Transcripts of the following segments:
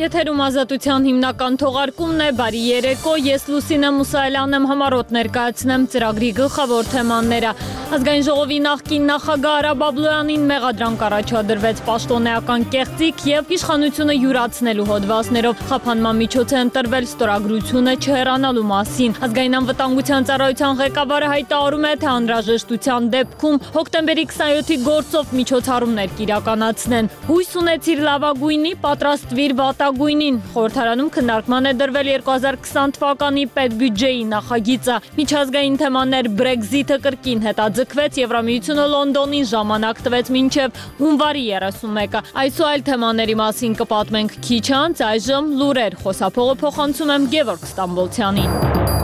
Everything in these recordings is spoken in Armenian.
Եթերում ազատության հիմնական թողարկումն է, բարի երեկո, ես Լուսինե Մուսայելյանն եմ, համառոտ ներկայացնեմ ծրագրի գլխավոր թեմաները։ Ազգային ժողովի նախկին նախագահ Արա Բաբլոյանին մեղադրանք առաջադրվեց պաշտոնեական կեղծիք և իշխանությունը յուրացնելու հոդվածներով։ Խափանման միջոց է ընտրվել ստորագրությունը չհեռանալու մասին։ Ազգային անվտանգության ծառայության ղեկավարը հայտարարում է, թե անհրաժեշտության դեպքում հոկտեմբերի 27-ի գործով միջոցառումներ կիրականացնեն։ Հույս ունեցիր լավագույնի, պատրաստվիր վատագույնին։ Խորհրդարանում քննարկման է դրվել 2020 թվականի պետբյուջեի նախագիծը։ Միջազգային թեմաներ Brexit-ը կրկին հետաձգվեց, Եվրամիությունը Լոնդոնին ժամանակ տվեց մինչև հունվարի 31-ը։ Այս ու այլ թեմաների մասին կպատմենք քիչ անց, այժմ լուրեր, խոսափողը փոխանցում եմ Գևորգ Ստամբոլցյանին։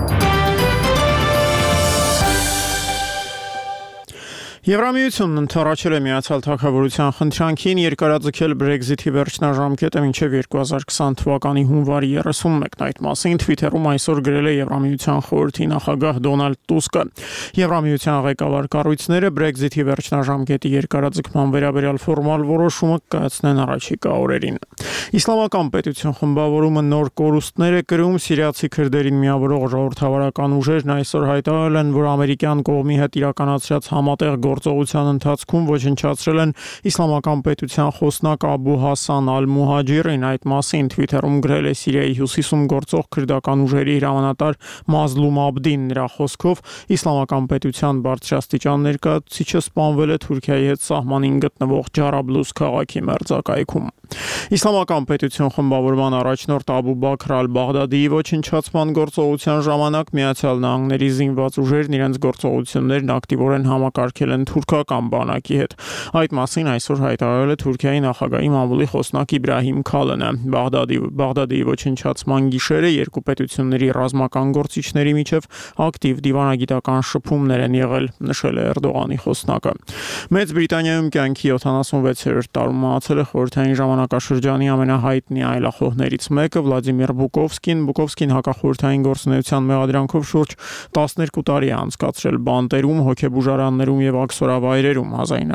Եվրամիությունն ընդառաջել է Միացյալ Թագավորության խնդրանքին երկարաձգել Brexit-ի վերջնաժամկետը մինչև 2020 թվականի հունվարի 31-ն։ Այդ մասին Twitter-ում այսօր գրել է Եվրամիության խորհրդի նախագահ Դոնալդ Տուսկը։ Եվրամիության ղեկավար կառույցները Brexit-ի վերջնաժամկետի երկարաձգման վերաբերյալ ֆորմալ որոշումը կայացնեն առաջիկա օրերին։ Իսլամական պետություն խմբավորումը նոր կորուստներ է կրում, սիրիացի քրդերին միավորող ժողովրդավարական ուժերն այսօր հայտարարել են, որ ամերիկյան կողմի հետ իրականացրած համատեղ գործողության ընթացքում ոչնչացրել են իսլամական պետության խոսնակ Աբու Հասան Ալ-Մուհաջիրին։ Այդ մասին Twitter-ում գրել է Սիրիայի հյուսիսում գործող քրդական ուժերի հրամանատար Մազլում Աբդին։ Նրա խոսքով իսլամական պետության բարձրաստիճան ներկայացուցիչը սպանվել է Թուրքիայի հետ սահմանին գտնվող Ջարաբլուս քաղաքի մերձակայքում։ Իսլամական պետություն խմբավորման առաջնորդ Աբու Բաքր Ալ-Բաղդադիի ոչնչացման գործողության ժամանակ Միացյալ Նահանգների զինված ուժերն իրենց գործողություններն ակտիվորեն համակարգել են թուրքական բանակի հետ։ Այդ մասին այսօր հայտարարել է Թուրքիայի նախագահի մամուլի խոսնակ Իբրահիմ Քալենը։ Բաղդադիի ոչնչացման գիշերը երկու պետությունների ռազմական գործիչների միջև ակտիվ դիվանագիտական շփումներ են եղել, նշել է Էրդողանի խոսնակը։ Մեծ Բրիտանիայում կյանքի 76-րդ տարում մահացել է խորհրդային ժամանակաշրջանի ամենահայտնի այլախոհներից մեկը Վլադիմիր Բուկովսկին։ Բուկովսկին հակախորհրդային գործունեության մեղադրանքով շուրջ 12 տարի է անցկացրել բանտերում, հոգեբուժարաններում և աքսորավայրերում։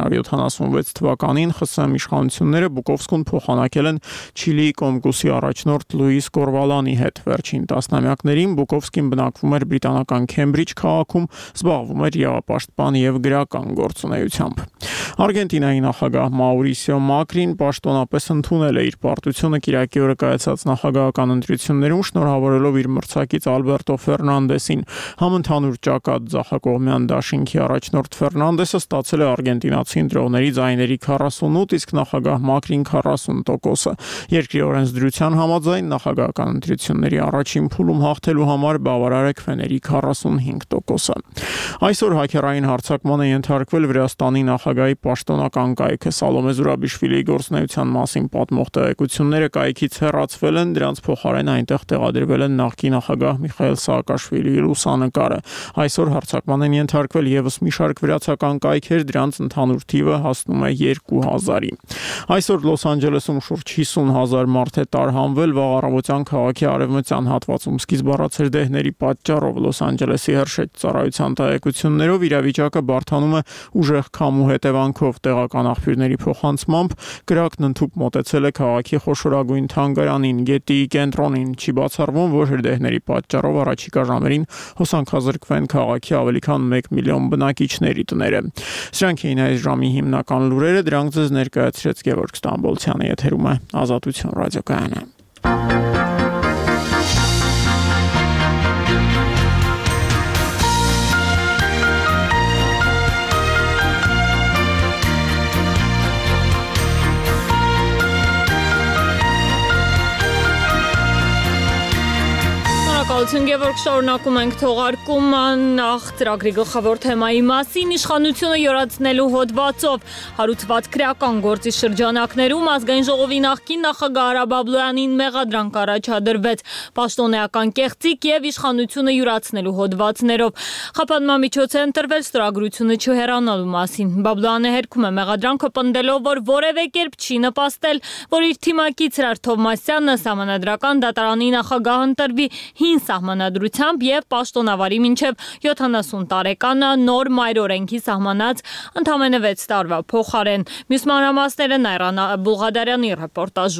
1976 թվականին ԽՍՀՄ իշխանությունները Բուկովսկուն փոխանակել են Չիլիի Կոմկուսի առաջնորդ Լուիս Կորվալանի հետ։ Վերջին տասնամյակներին Բուկովսկին բնակվում էր բրիտանական Քեմբրիջ քաղաքում, զբաղվում էր իրավապաշտպան և գրական գործունեությամբ։ Արգենտինայի նախագահ Մաուրիսիո Մակրին պաշտոնապես ընդունել է իր պարտությունը կիրակի օրը կայացած նախագահական ընտրություններում, շնորհավորելով իր մրցակից Ալբերտո Ֆերնանդեսին։ Համընդհանուր ճակատ ձախակողմյան դաշինքի առաջնորդ Ֆերնանդեսը ստացել է արգենտինացի ընտրողների ձայների 48, իսկ նախագահ Մակրին 40%-ը։ Երկրի օրենսդրության համաձայն նախագահական ընտրությունների առաջին փուլում հաղթելու համար բավարար է քվեների 45%-ը։ Այսօր հաքերային հարձակման է ենթարկվել Վրաստանի նախագահի պաշտոնական կայքը։ Սալոմե Զուրաբիշվիլիի գործունեության մասին պատմող տեղեկությունները կայքից հեռացվել են, դրանց փոխարեն այնտեղ տեղադրվել են նախկին նախագահ Միխայել Սաակաշվիլիի լուսանկարը։ Այսօր հարձակման են ենթարկվել ևս մի շարք վրացական կայքեր, դրանց ընդհանուր թիվը հասնում է 2000-ի։ Այսօր Լոս Անջելեսում շուրջ 50,000 մարդ է տարհանվել վաղ առավոտյան քաղաքի արևմտյան հատվածում սկիզբ առած դեհների պատճառով։ Լոս Անջելեսի հրշեջ ծառայության տեղեկություններով իրավիճակը բարդանում է ուժեղ քամու հետևանքով։ Տեղական աղբյուրների փոխանցմամբ կրակն ընդհուպ մոտեցել է քաղաքի խոշորագույն թանգարանին, գետի կենտրոնին։ Չի բացառվում, որ հրդեհների պատճառով առաջիկա ժամերին հոսանքազրկվեն քաղաքի ավելի քան 1 միլիոն բնակիչների տները։ Սրանք էին այս ժամի հիմնական լուրերը, դրանք ձեզ ներկայացրեց Գևորգ Ստամբոլցյանը, եթերում է Ազատություն ռադիոկայանը։ Գևորգ, շարունակում ենք թողարկումը նախ ծրագրի գլխավոր թեմայի մասին։ Իշխանությունը յուրացնելու հոդվածով հարուցված քրեական գործի շրջանակներում ազգային ժողովի նախկին նախագահ Արա Բաբլոյանին մեղադրանք առաջադրվեց պաշտոնեական կեղծիք և իշխանությունը յուրացնելու հոդվածներով։ Խափանման միջոց է ընտրվել ստորագրությունը չհեռանալու մասին։ Բաբլոյանը հերքում է մեղադրանքը պնդելով, որ որևէ կերպ չի նպաստել, որ իր թիմակից Հրար Թովմասյանը Սահմանադրական դատարանի նախագահ ընտրվի հին սահմանադրությամբ և պաշտոնավարի մինչև 70 տարեկանը նոր մայրօրենքի սահմանած ընդամենը 6 տարվա փոխարեն։ Մյուս մանրամասները Նայռան Բուլղադարյանի ռեպորտաժում։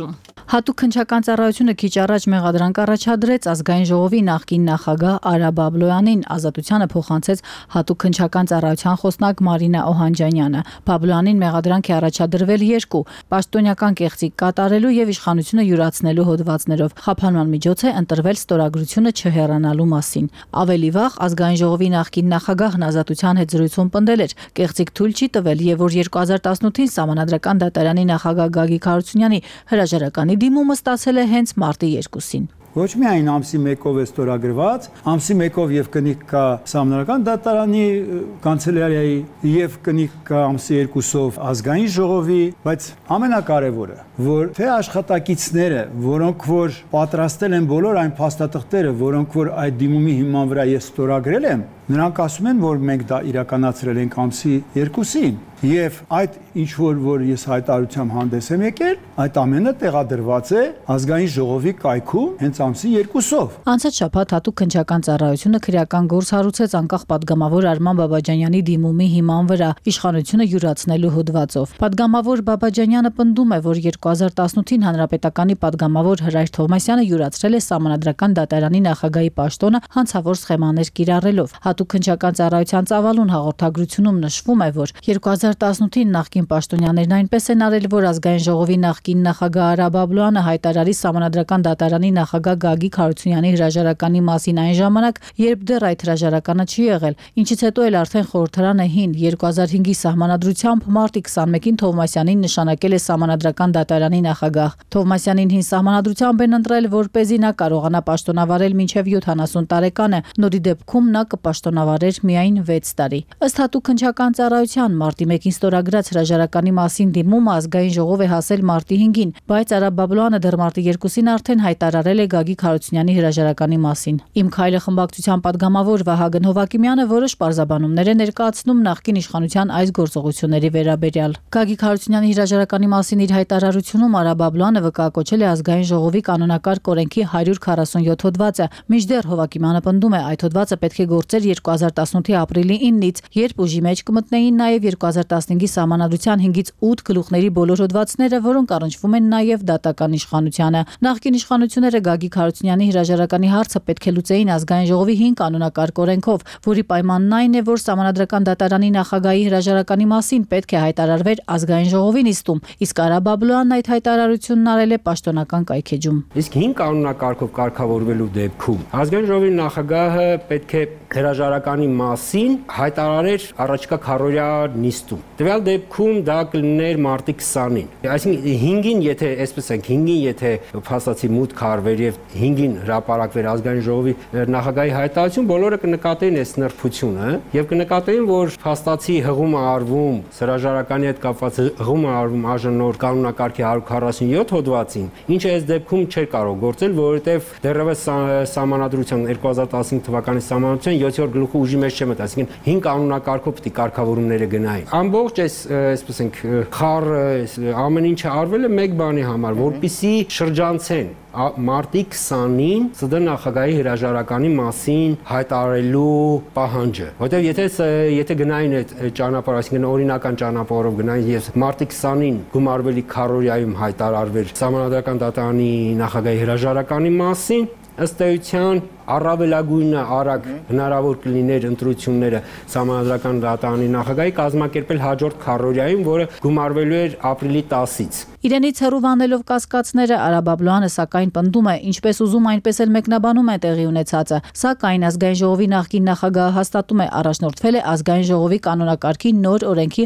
Հատուկ քննչական ծառայությունը քիչ առաջ մեղադրանք առաջադրեց ազգային ժողովի նախկին նախագահ Արա Բաբլոյանին, ազատությանը փոխանցեց հատուկ քննչական ծառայության խոսնակ Մարինա Օհանջանյանը։ Բաբլոյանին մեղադրանք է առաջադրվել 2 պաշտոնյական կեղծիք կատարելու եւ իշխանությունը յուրացնելու հոդվածներով։ Խափանման միջոց է ընտրվել ստորագրությունը չհեռանալու մասին։ Ավելի վաղ ազգային ժողովի նախկին նախագահն ազատության հետ զրույցում պնդել էր, կեղծիք թույլ չի տվել եւ որ 2018-ին Սահմանադրական դատարանի նախագահ Գագիկ Հարությունյանի հրաժարականի դիմումը ստացել է հենց մարտի 2-ին։ Ոչ միայն ամսի 1-ով է ստորագրված, ամսի 1-ով եւ կնիկ կա Սահմանադրական դատարանի կանցելարիայի եւ կնիկ կա ամսի 2-ով ազգային ժողովի, բայց ամենակարևորը, որ թե աշխատակիցները, որոնք որ պատրաստել են բոլոր այն փաստաթղթերը, որոնք որ այդ դիմումի հիման վրա ես ստորագրել եմ, նրանք ասում են, որ մենք դա իրականացրել ենք ամսի 2-ին եւ այդ ինչ որ ես հայտարարությամբ հանդես եմ եկել, այդ ամենը տեղադրված է ազգային ժողովի կայքում հենց ամսի 2-ով։ Անցած շաբաթ հատուկ քննչական ծառայությունը քրեական գործ հարուցեց անկախ падգամավոր Արման Բաբաջանյանի դիմումի հիման վրա իշխանությունը յուրացնելու հոդվածով։ Падգամավոր Բաբաջանյանը պնդում է, որ 2018-ին հանրապետականի падգամավոր Հրայր Թովմասյանը յուրացրել է Սահմանադրական դատարանի նախագահի պաշտոնը հանցավոր սխեմաներ կիրառելով։ Հատուկ քննչական ծառայության ծավալուն հաղորդագրությունում նշվում է, որ 2018-ին նախկին պաշտոնյաներն այնպես են արել, որ ազգային ժողովի նախկին նախագահ Արա Բաբլոյանը հայտարարի Սահմանադրական դատարանի նախագահ Գագիկ Հարությունյանի հրաժարականի մասին այն ժամանակ, երբ դեռ այդ հրաժարականը չի եղել, ինչից հետո էլ արդեն խորհրդարանը 2005-ի սահմանադրությամբ մարտի 21-ին Թովմասյանին նշանակել է Սահմանադրական դատարանի նախագահ։ Թովմասյանին հին սահմանադրությամբ են ընտրել, որպեսզի նա կարողանա պաշտոնավարել մինչև 70 տարեկանը, նորի դեպքում նա կպաշտոնավարեր միայն 6 տարի։ Ըստ հատուկ քննչական ծառայության մարտի 1-ին ստորագրած հրաժարականի մասին դիմումը ազգային ժողով է հասել մարտի 5-ին, բայց Արա Բաբլոյանը դեռ մարտի 2-ին արդեն հայտարարել է Գագիկ Հարությունյանի հրաժարականի մասին։ Իմ քայլը խմբակցության падգամավոր Վահագն Հովակիմյանը որոշ պարզաբանումներ է ներկայացնում նախկին իշխանության այս գործողությունների վերաբերյալ։ Գագիկ Հարությունյանի հրաժարականի մասին իր հայտարարությունում Արա Բաբլոյանը վկայակոչել է ազգային ժողովի կանոնակարգ օրենքի 147 հոդվածը, մինչդեռ Հովակիմյանը պնդում է, այդ հոդվածը պետք է գործեր 2018-ի ապրիլի 9-ից, երբ ուժի մեջ կմտնեին նաև 2015-ի սահմանադրության 5-ից 8 գլուխների բոլոր հոդվածները, որոնք առնչվում են նաև դատական իշխանությանը։ Նախկին իշխանությունները Գագիկ Հարությունյանի հրաժարականի հարցը պետք է լուծեին ազգային ժողովի 5 կանոնակարգ օրենքով, որի պայմանն այն է, որ Սահմանադրական դատարանի նախագահի հրաժարականի մասին պետք է հայտարարվեր ազգային ժողովի նիստում, իսկ Արա Բաբլոյանն այդ հայտարարությունն արել է պաշտոնական կայքեջում։ Իսկ 5 կանոնակարգով կարգավորվելու դեպքում ազգային ժողովի նախագահը պետք է հրաժարականի մասին հայտարարեր առաջիկա քառօրյա նիստում։ Տվյալ դեպքում դա կլիներ մարտի 20-ին։ Այսինքն 5-ին, եթե այսպես ենք, 5-ին եթե փաստացի մուտք արվեր եւ 5-ին հրապարակվեր ազգային ժողովի նախագահի հայտարարություն, բոլորը կնկատեին այս նրբությունը եւ կնկատեին, որ փաստացի հղում է արվում հրաժարականի հետ կապված հղում է արվում ԱԺՆ կանոնակարգի 147 հոդվածին, ինչը այս դեպքում չէր կարող գործել, որովհետեւ դեռևս սահմանադրության 2015 թվականի սահմանադրության 7-րդ գլուխը ուժի մեջ չմտ, այսինքն 5 կանոնակարգով պետք է կարգավորումները գնային։ Ամբողջ այսպես ենք խառը ամեն ինչը արվել է մեկ բանի համար, որպեսզի շրջանցեն մարտի 20-ին ՍԴ նախագահի հրաժարականի մասին հայտարարելու պահանջը, որտեղ եթե գնային այդ ճանապարհ, այսինքն օրինական ճանապարհով գնային եւ մարտի 20-ին գումարվելի քառօրյայում հայտարարվեր Սահմանադրական դատարանի նախագահի հրաժարականի մասին, ըստ էության առավելագույնը արագ հնարավոր կլիներ ընտրությունները Սահմանադրական դատարանի նախագահի կազմակերպել հաջորդ քառօրյայում, որը գումարվելու էր ապրիլի 10-ից։ Իրենից հեռու վանելով կասկածները Արա Բաբլոյանը սակայն պնդում է, ինչպես ուզում այնպես էլ մեկնաբանում է տեղի ունեցածը, սակայն ազգային ժողովի նախկին նախագահը հաստատում է առաջնորդվել է ազգային ժողովի կանոնակարգի նոր օրենքի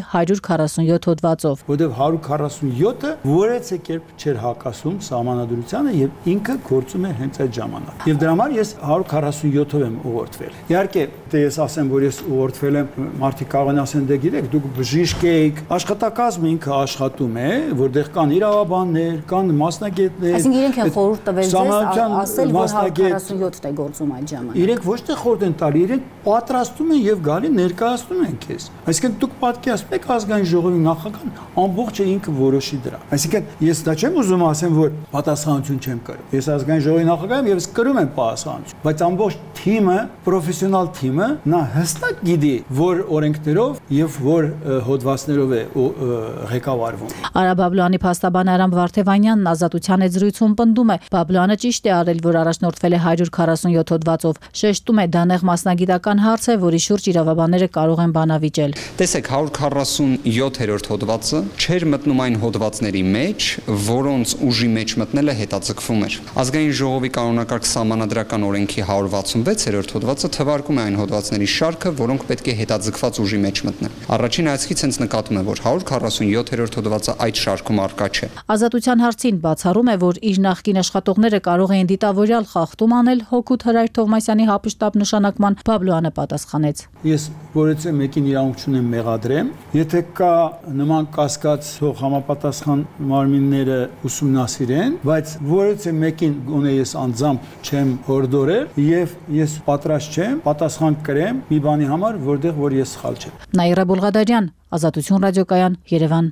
147 հոդվածով, որտեղ 147-ը որևէ կերպ չէր հակասում սահմանադրությանը եւ ինքը գործում է հենց այդ ժամանակ։ Եվ դրա համար ես 147-ով եմ ուղղորդվել։ Իհարկե, ես ասեմ, որ ես ուղղորդվել եմ, մարդիկ կարող են ասեն, դե գիտեք, դուք բժիշկ եք, աշխատակազմը ինքը աշխատում է, որտեղ կան իրավաբաններ, կան մասնագետներ։ Այսինքն իրենք են խորհուրդ տվել ձեզ ասել, որ 147-ն է գործում այդ ժամանակ։ Իրենք ոչ թե խորհուրդ են տալի, իրենք պատրաստում են եւ գալի ներկայացնում են քեզ։ Այսինքն դուք պատկերացնում եք ազգային ժողովի նախագահան ամբողջը ինքը որոշի դրա։ Այսինքն ես դա չեմ ուզում ասեմ, որ պատասխանատվություն չեմ կրում։ Ես ազգային ժողովի նախագահ եմ եւ ես կրում եմ պատասխանատվություն, բայց ամբողջ թիմը, պրոֆեսիոնալ թիմը նա հստակ գիտի, որ օրենքներով եւ որ հոդվածներով է ղեկավարվում։ Արա Բաբլոյանի փաստաբան Արամ Վարդևանյանն Ազատության հետ զրույցում պնդում է, Բաբլոյանը ճիշտ է արել, որ առաջնորդվել է 147 հոդվածով, շեշտում է դա նեղ մասնագիտական հարց է, որի շուրջ իրավաբանները կարող են բանավիճել։ Տեսեք 147-րդ հոդվածը չէր մտնում այն հոդվածների մեջ, որոնց ուժի մեջ մտնելը հետաձգվում էր։ Ազգային ժողովի կանոնակարգ սահմանադրական օրենքի 166-րդ հոդվածը թվարկում է այն հոդվածների շարքը, որոնք պետք է հետաձգված ուժի մեջ մտնեն։ Առաջին հայացքից հենց նկատում է, որ 147-րդ հոդվածը այդ շարքում առկա չէ։ Ազատության հարցին բացառում է, որ իր նախկին աշխատողները կարող էին դիտավորյալ խախտում անել Հոկուտ Հրայր Թովմասյանի հապշտապ նշանակման, Բաբլոյանը պատասխանեց. Ես որևէ մեկին իրավունք չունեմ մեղադրեմ, եթե կա նման կասկած, թող համապատասխան մարմինները ուսումնասիրեն, բայց որևէ մեկին գոնե ես անձամբ չեմ հորդորել եւ ես պատրաստ չեմ պատասխան կրեմ մի բանի համար, որտեղ որ ես սխալ չեմ։ Նաիրա Բուլղադարյան, Ազատություն ռադիոկայան, Երևան։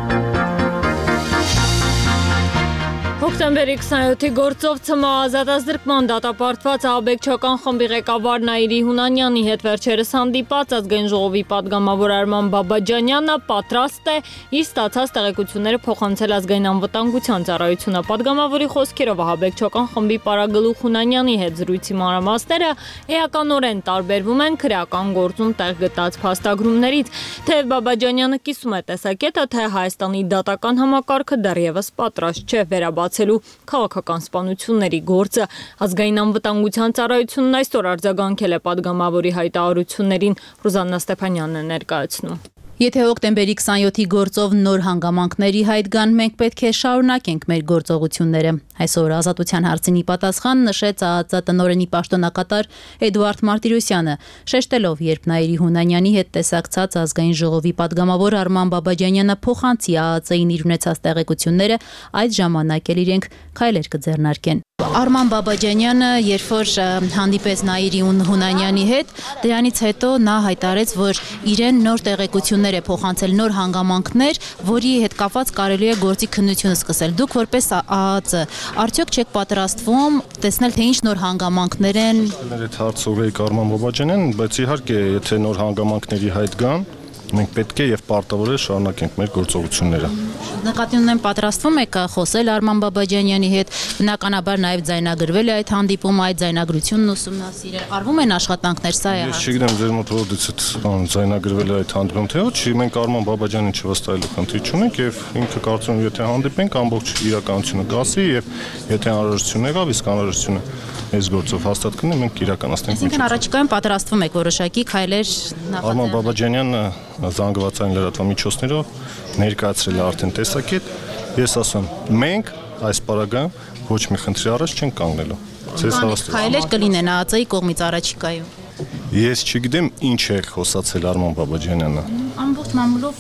Հոկտեմբերի 27-ի գործով ՑՄԱ ազատազրկման դատապարտված ահաբեկչական խմբի ղեկավար Նաիրի Հունանյանի հետ վերջերս հանդիպած Ազգային ժողովի պատգամավոր Արման Բաբաջանյանը պատրաստ է իր ստացած տեղեկությունները փոխանցել Ազգային անվտանգության ծառայությունը։ Պատգամավորի խոսքերով ահաբեկչական խմբի պարագլուխ Հունանյանի հետ զրույցի մանրամասները էականորեն տարբերվում են քրեական գործում տեղ գտած փաստագրումներից։ Թեև Բաբաջանյանը կիսում է տեսակետը, թե Հայաստանի դատական համակարգը դեռևս պատրաստ չէ վերաբացելու քաղաքական սպանությունների գործը։ Ազգային անվտանգության ծառայությունն այսօր արձագանքել է պատգամավորի հայտարարություններին։ Ռուզաննա Ստեփանյանն է ներկայացնում։ Եթե հոկտեմբերի 27-ի գործով նոր հանգամանքների հայտ գան, մենք պետք է շարունակենք մեր գործողությունները։ Այսօր Ազատության հարցինի պատասխան նշեց ԱԱԾ տնօրենի պաշտոնակատար Էդուարդ Մարտիրոսյանը, շեշտելով, երբ Նաիրի Հունանյանի հետ տեսակցած Ազգային ժողովի պատգամավոր Արման Բաբաջանյանը փոխանցի ԱԱԾ-ին իր ունեցած տեղեկությունները, այդ ժամանակ էլ իրենք քայլեր կձեռնարկեն։ Արման Բաբաջանյանը, երբ որ հանդիպեց Նաիրի Հունանյանի հետ, դրանից հետո նա հայտարարեց, որ իրեն նոր տեղեկություններ է փոխանցել, նոր հանգամանքներ, որի հետ կապված կարելի է գործի քննությունը սկսել։ Դուք որպես ԱԱԾ, արդյոք չեք պատրաստվում տեսնել, թե ինչ նոր հանգամանքներ են։ Այդ հարցը ուղղեք Արման Բաբաջանյանին, բայց իհարկե, եթե նոր հանգամանքների հայտ գան, մենք պետք է եւ պարտավոր է շարունակենք մեր գործողությունները։ Նկատի ունեմ, պատրաստվում եք խոսել Արման Բաբաջանյանի հետ, բնականաբար նաեւ ձայնագրվել է այդ հանդիպումը, այդ ձայնագրությունն ուսումնասիրել։ Արվում են աշխատանքներ, սա է։ Ես չգիտեմ ձեր մոտ որտեղից այդ ձայնագրվել է այդ հանդիպումը, թե ոչ, մենք Արման Բաբաջանին չվստահելու խնդիր չունենք եւ ինքը կարծում եմ, եթե հանդիպենք, ամբողջ իրականությունը կասի եւ եթե անհրաժեշտություն եղավ, իսկ անհրաժեշտությունը այս գործով հաստատ կլինի, մենք իրականացնենք։ Այսինքն առաջիկայում պատրաստվում եք որոշակի քայլեր նախաձեռնել։ Արման Բաբաջանյանը զանգվածային լրատվամիջոցներով ներկայացրել է արդեն տեսակետ։ Ես ասում, մենք այս պարագայում ոչ մի խնդրի առաջ չենք կանգնելու։ Ձեզ հավաստիացնում։ Քայլեր կլինեն ԱԱԾ-ի կողմից առաջիկայում։ Ես չգիտեմ ինչ է խոսացել Արման Բաբաջանյանը։ Ամբողջ մամուլով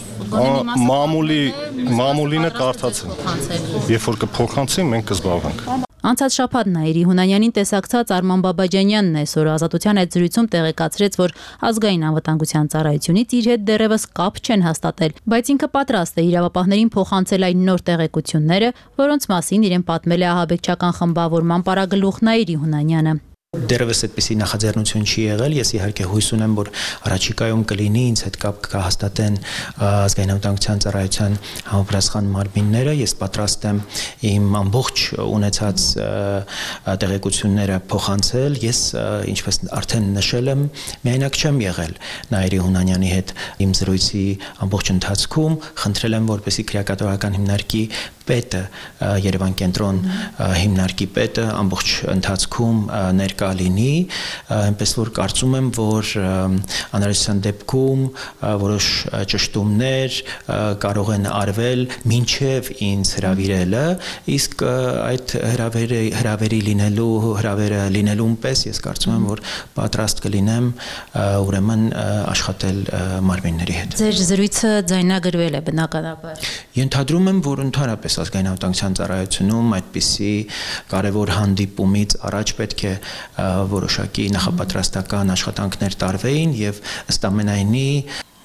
մամուլինը կարդացել։ Երբ որ կփոխանցի, մենք կզբաղվենք։ Անցած շաբաթ Նաիրի Հունանյանին տեսակցած Արման Բաբաջանյանն այսօր Ազատության հետ զրույցում տեղեկացրեց, որ Ազգային անվտանգության ծառայությունից իր հետ դեռևս կապ չեն հաստատել, բայց ինքը պատրաստ է իրավապահներին փոխանցել այն նոր տեղեկությունները, որոնց մասին իրեն պատմել է ահաբեկչական խմբավորման պարագլուխ Նաիրի Հունանյանը։ Դեռևս այդպիսի նախաձեռնություն չի եղել, ես իհարկե հույս ունեմ, որ առաջիկայում կլինի, ինձ հետ կապ կհաստատեն Ազգային անվտանգության ծառայության համապատասխան մարմինները, ես պատրաստ եմ իմ ամբողջ ունեցած տեղեկությունները փոխանցել, ես ինչպես արդեն նշել եմ, միայնակ չեմ եղել Նաիրի Հունանյանի հետ իմ զրույցի ամբողջ ընթացքում, խնդրել եմ, որպեսզի քրեակատվական հիմնարկի պետը, Երևան կենտրոն հիմնարկի պետը ամբողջ ընթացքում ներկա լինի, այնպես որ կարծում եմ, որ անհրաժեշտության դեպքում որոշ ճշտումներ կարող են արվել մինչև ինձ հրավիրելը, իսկ այդ հրավերը լինելուն պես ես կարծում եմ, որ պատրաստ կլինեմ ուրեմն աշխատել մարմինների հետ։ Ձեր զրույցը ձայնագրվել է բնականաբար։ Ենթադրում եմ, որ ընդհանրապես Ազգային անվտանգության ծառայությունում այդպիսի կարևոր հանդիպումից առաջ պետք է որոշակի նախապատրաստական աշխատանքներ տարվեին եւ ըստ ամենայնի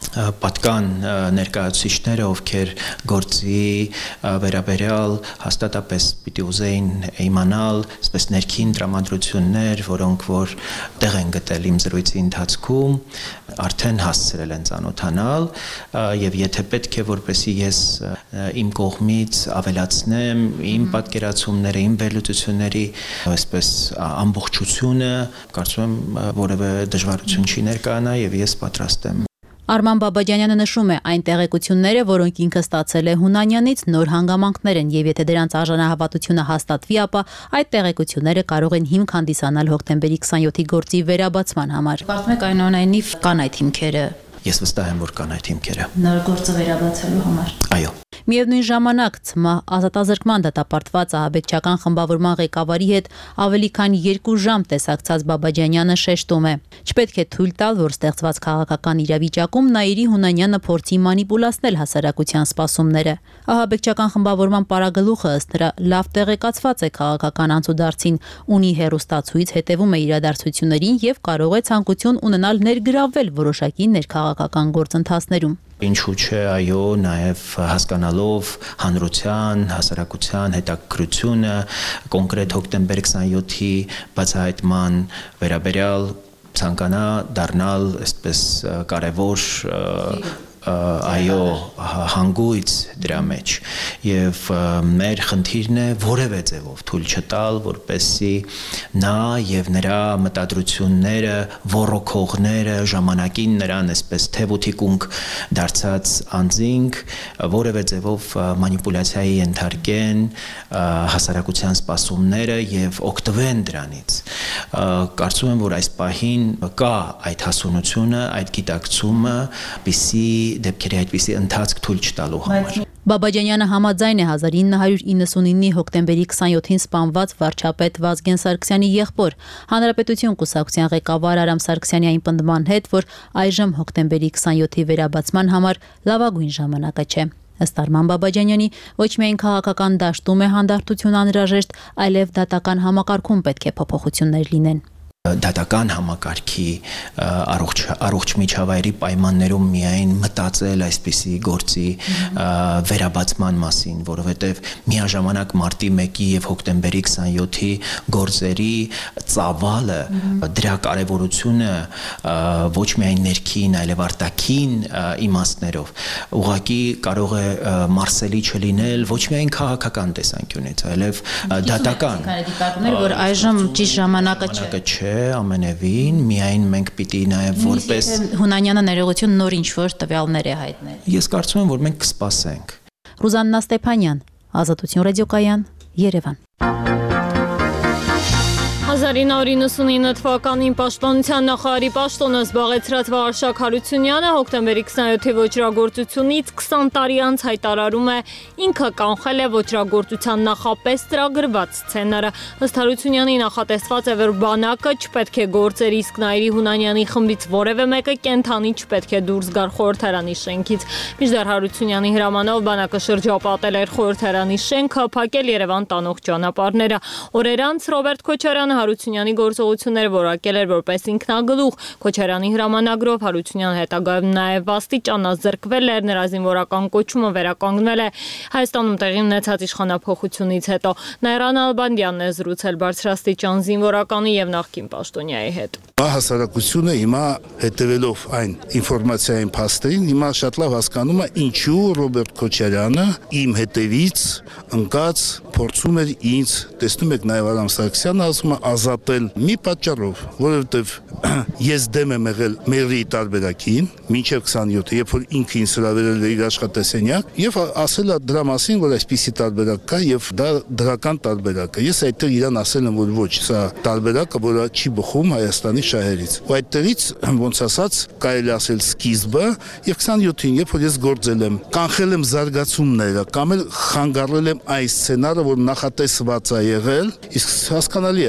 պատկան ներկայացուցիչները, ովքեր գործի վերաբերյալ հաստատապես պիտի ուզեին իմանալ, այսպես ներքին տրամադրություններ, որոնք որ տեղ են գտել իմ զրույցի ընթացքում, արդեն հասցրել են ծանոթանալ, եւ եթե պետք է որպեսզի ես իմ կողմից ավելացնեմ իմ պատկերացումները, իմ վերլուծությունների այսպես ամբողջությունը, կարծում եմ որևէ դժվարություն չի ներկայանա եւ ես պատրաստ եմ։ Արման Բաբաջանյանը նշում է, այն տեղեկությունները, որոնք ինքը ստացել է Հունանյանից, նոր հանգամանքներ են եւ եթե դրանց արժանահավատությունը հաստատվի, ապա այդ տեղեկությունները կարող են հիմք հանդիսանալ հոկտեմբերի 27-ի գործի վերաբացման համար։ Կարծում եք այնուամենայնիվ կան այդ հիմքերը։ Ես վստահ եմ, որ կան այդ հիմքերը։ Նոր գործը վերաբացելու համար։ Այո։ Միևնույն ժամանակ ՑՄԱ ազատազրկման դատապարտված ահաբեկչական խմբավորման ղեկավարի հետ ավելի քան 2 ժամ տեսակցած Բաբաջանյանը շեշտում է. չպետք է թույլ տալ, որ ստեղծված քաղաքական իրավիճակում Նաիրի Հունանյանը փորձի մանիպուլացնել հասարակության սպասումները։ Ահաբեկչական խմբավորման պարագլուխը ըստ նրա լավ տեղեկացված է քաղաքական անցուդարձին, ունի հեռուստացույց, հետևում է իրադարձություններին եւ կարող է ցանկություն ունենալ ներգրավվել որոշակի ներքաղաքական գործընթացներում։ Ինչու՞ չէ, այո, նաև հասկանալով հանրության, հասարակության հետաքրքրությունը կոնկրետ հոկտեմբեր 27-ի բացահայտման վերաբերյալ ցանկանա դառնալ այսպես կարևոր այո հանգույց դրա մեջ եւ մեր խնդիրն է որևէ ձևով թույլ չտալ որպեսզի նա եւ նրա մտադրությունները ռոռոքողները ժամանակին նրան այսպես թեւութիկունք դարձած անձինք որևէ ձևով մանիպուլյացիայի ենթարկեն հասարակության սպասումները եւ օգտվեն դրանից կարծում եմ որ այս պահին կա այդ հասունությունը այդ գիտակցումը պիսի դեպքերի այդպիսի ընթացք թույլ չտալու համար։ Բաբաջանյանը համաձայն է 1999-ի հոկտեմբերի 27-ին սպանված վարչապետ Վազգեն Սարգսյանի եղբոր Հանրապետություն կուսակցության ղեկավար Արամ Սարգսյանի այն պնդման հետ, որ այժմ հոկտեմբերի 27-ի վերաբացման համար լավագույն ժամանակը չէ։ Ըստ Արման Բաբաջանյանի ոչ միայն քաղաքական դաշտում է հանդարտություն անհրաժեշտ, այլև դատական համակարգում պետք է փոփոխություններ լինեն։ Դատական համակարգի առողջ միջավայրի պայմաններում միայն մտածել այսպիսի գործի վերաբացման մասին, որովհետև միաժամանակ մարտի 1-ի եւ հոկտեմբերի 27-ի գործերի ծավալը, դրա կարևորությունը ոչ միայն ներքին, այլև արտաքին իմաստներով ուղղակի կարող է մարսելի չլինել ոչ միայն քաղաքական տեսանկյունից, այլև դատական։ Որ այժմ ճիշտ ժամանակը չէ ամենևին միայն մենք պիտի նաև որպես Հունանյանը ներողություն նոր ինչ-որ տվյալներ է հայտնել։ Ես կարծում եմ որ մենք կսպասենք։ Ռուզաննա Ստեփանյան, Ազատություն ռադիոկայան, Երևան։ 1999 թվականին Պաշտպանության նախարարի պաշտոնը զբաղեցրած Վարշակ Հարությունյանը հոկտեմբերի 27-ի ոճրագործությունից 20 տարի անց հայտարարում է ինքը կանխել է ոճրագործության նախապես ծրագրված սցենարը։ Ըստ Հարությունյանի նախատեսված է որ բանակը չպետք է գործեր իսկ Նաիրի Հունանյանի խմբից որևէ մեկը կենթանի չպետք է դուրս գար խորհրդարանի շենքից։ Մինչդեռ Հարությունյանի հրամանով բանակը շրջապատել էր խորհրդարանի շենքը, փակել Երևան տանող ճանապարհները։ Օրեր անց Ռոբերտ Քոչարյանը Հարությունյանի գործողությունները որակել էր որպես ինքնագլուխ։ Քոչարյանի հրամանագրով Հարությունյանը հետագայում նաև վաստիճանազրկվել էր, նրա զինվորական կոչումը վերականգնվել է Հայաստանում տեղի ունեցած իշխանափոխությունից հետո։ Նաիրան Ալբանդյանն է զրուցել բարձրաստիճան զինվորականի եւ նախկին պաշտոնյայի հետ։ Հասարակությունը հիմա հետևելով այն ինֆորմացիային փաստերին հիմա շատ լավ հասկանում է ինչու Ռոբերտ Քոչարյանը իմ հետևից ընկած փորձում էր ինձ տեսնում եք նաև Արամ Սարգսյանը ասում է ազատել մի պատճառով որովհետև ես դեմ եմ եղել մերի տարբերակին մինչև 27-ը երբ որ ինքը ինձ հրավիրել է իր աշխատասենյակ եւ ասել է դրա մասին որ այսպիսի տարբերակ կա եւ դա դրական տարբերակ է ես այդտեղ իրան ասել եմ որ ոչ սա տարբերակը որը չի բխում Հայաստանի շահերից ու այդտեղից ոնց ասած կարելի ասել սկիզբը եւ 27-ին երբ որ ես գործել եմ կանխել եմ զարգացումները կամ էլ խանգարել եմ այս սցենարը որ նախատեսված է եղել իսկ հասկանալի է չէ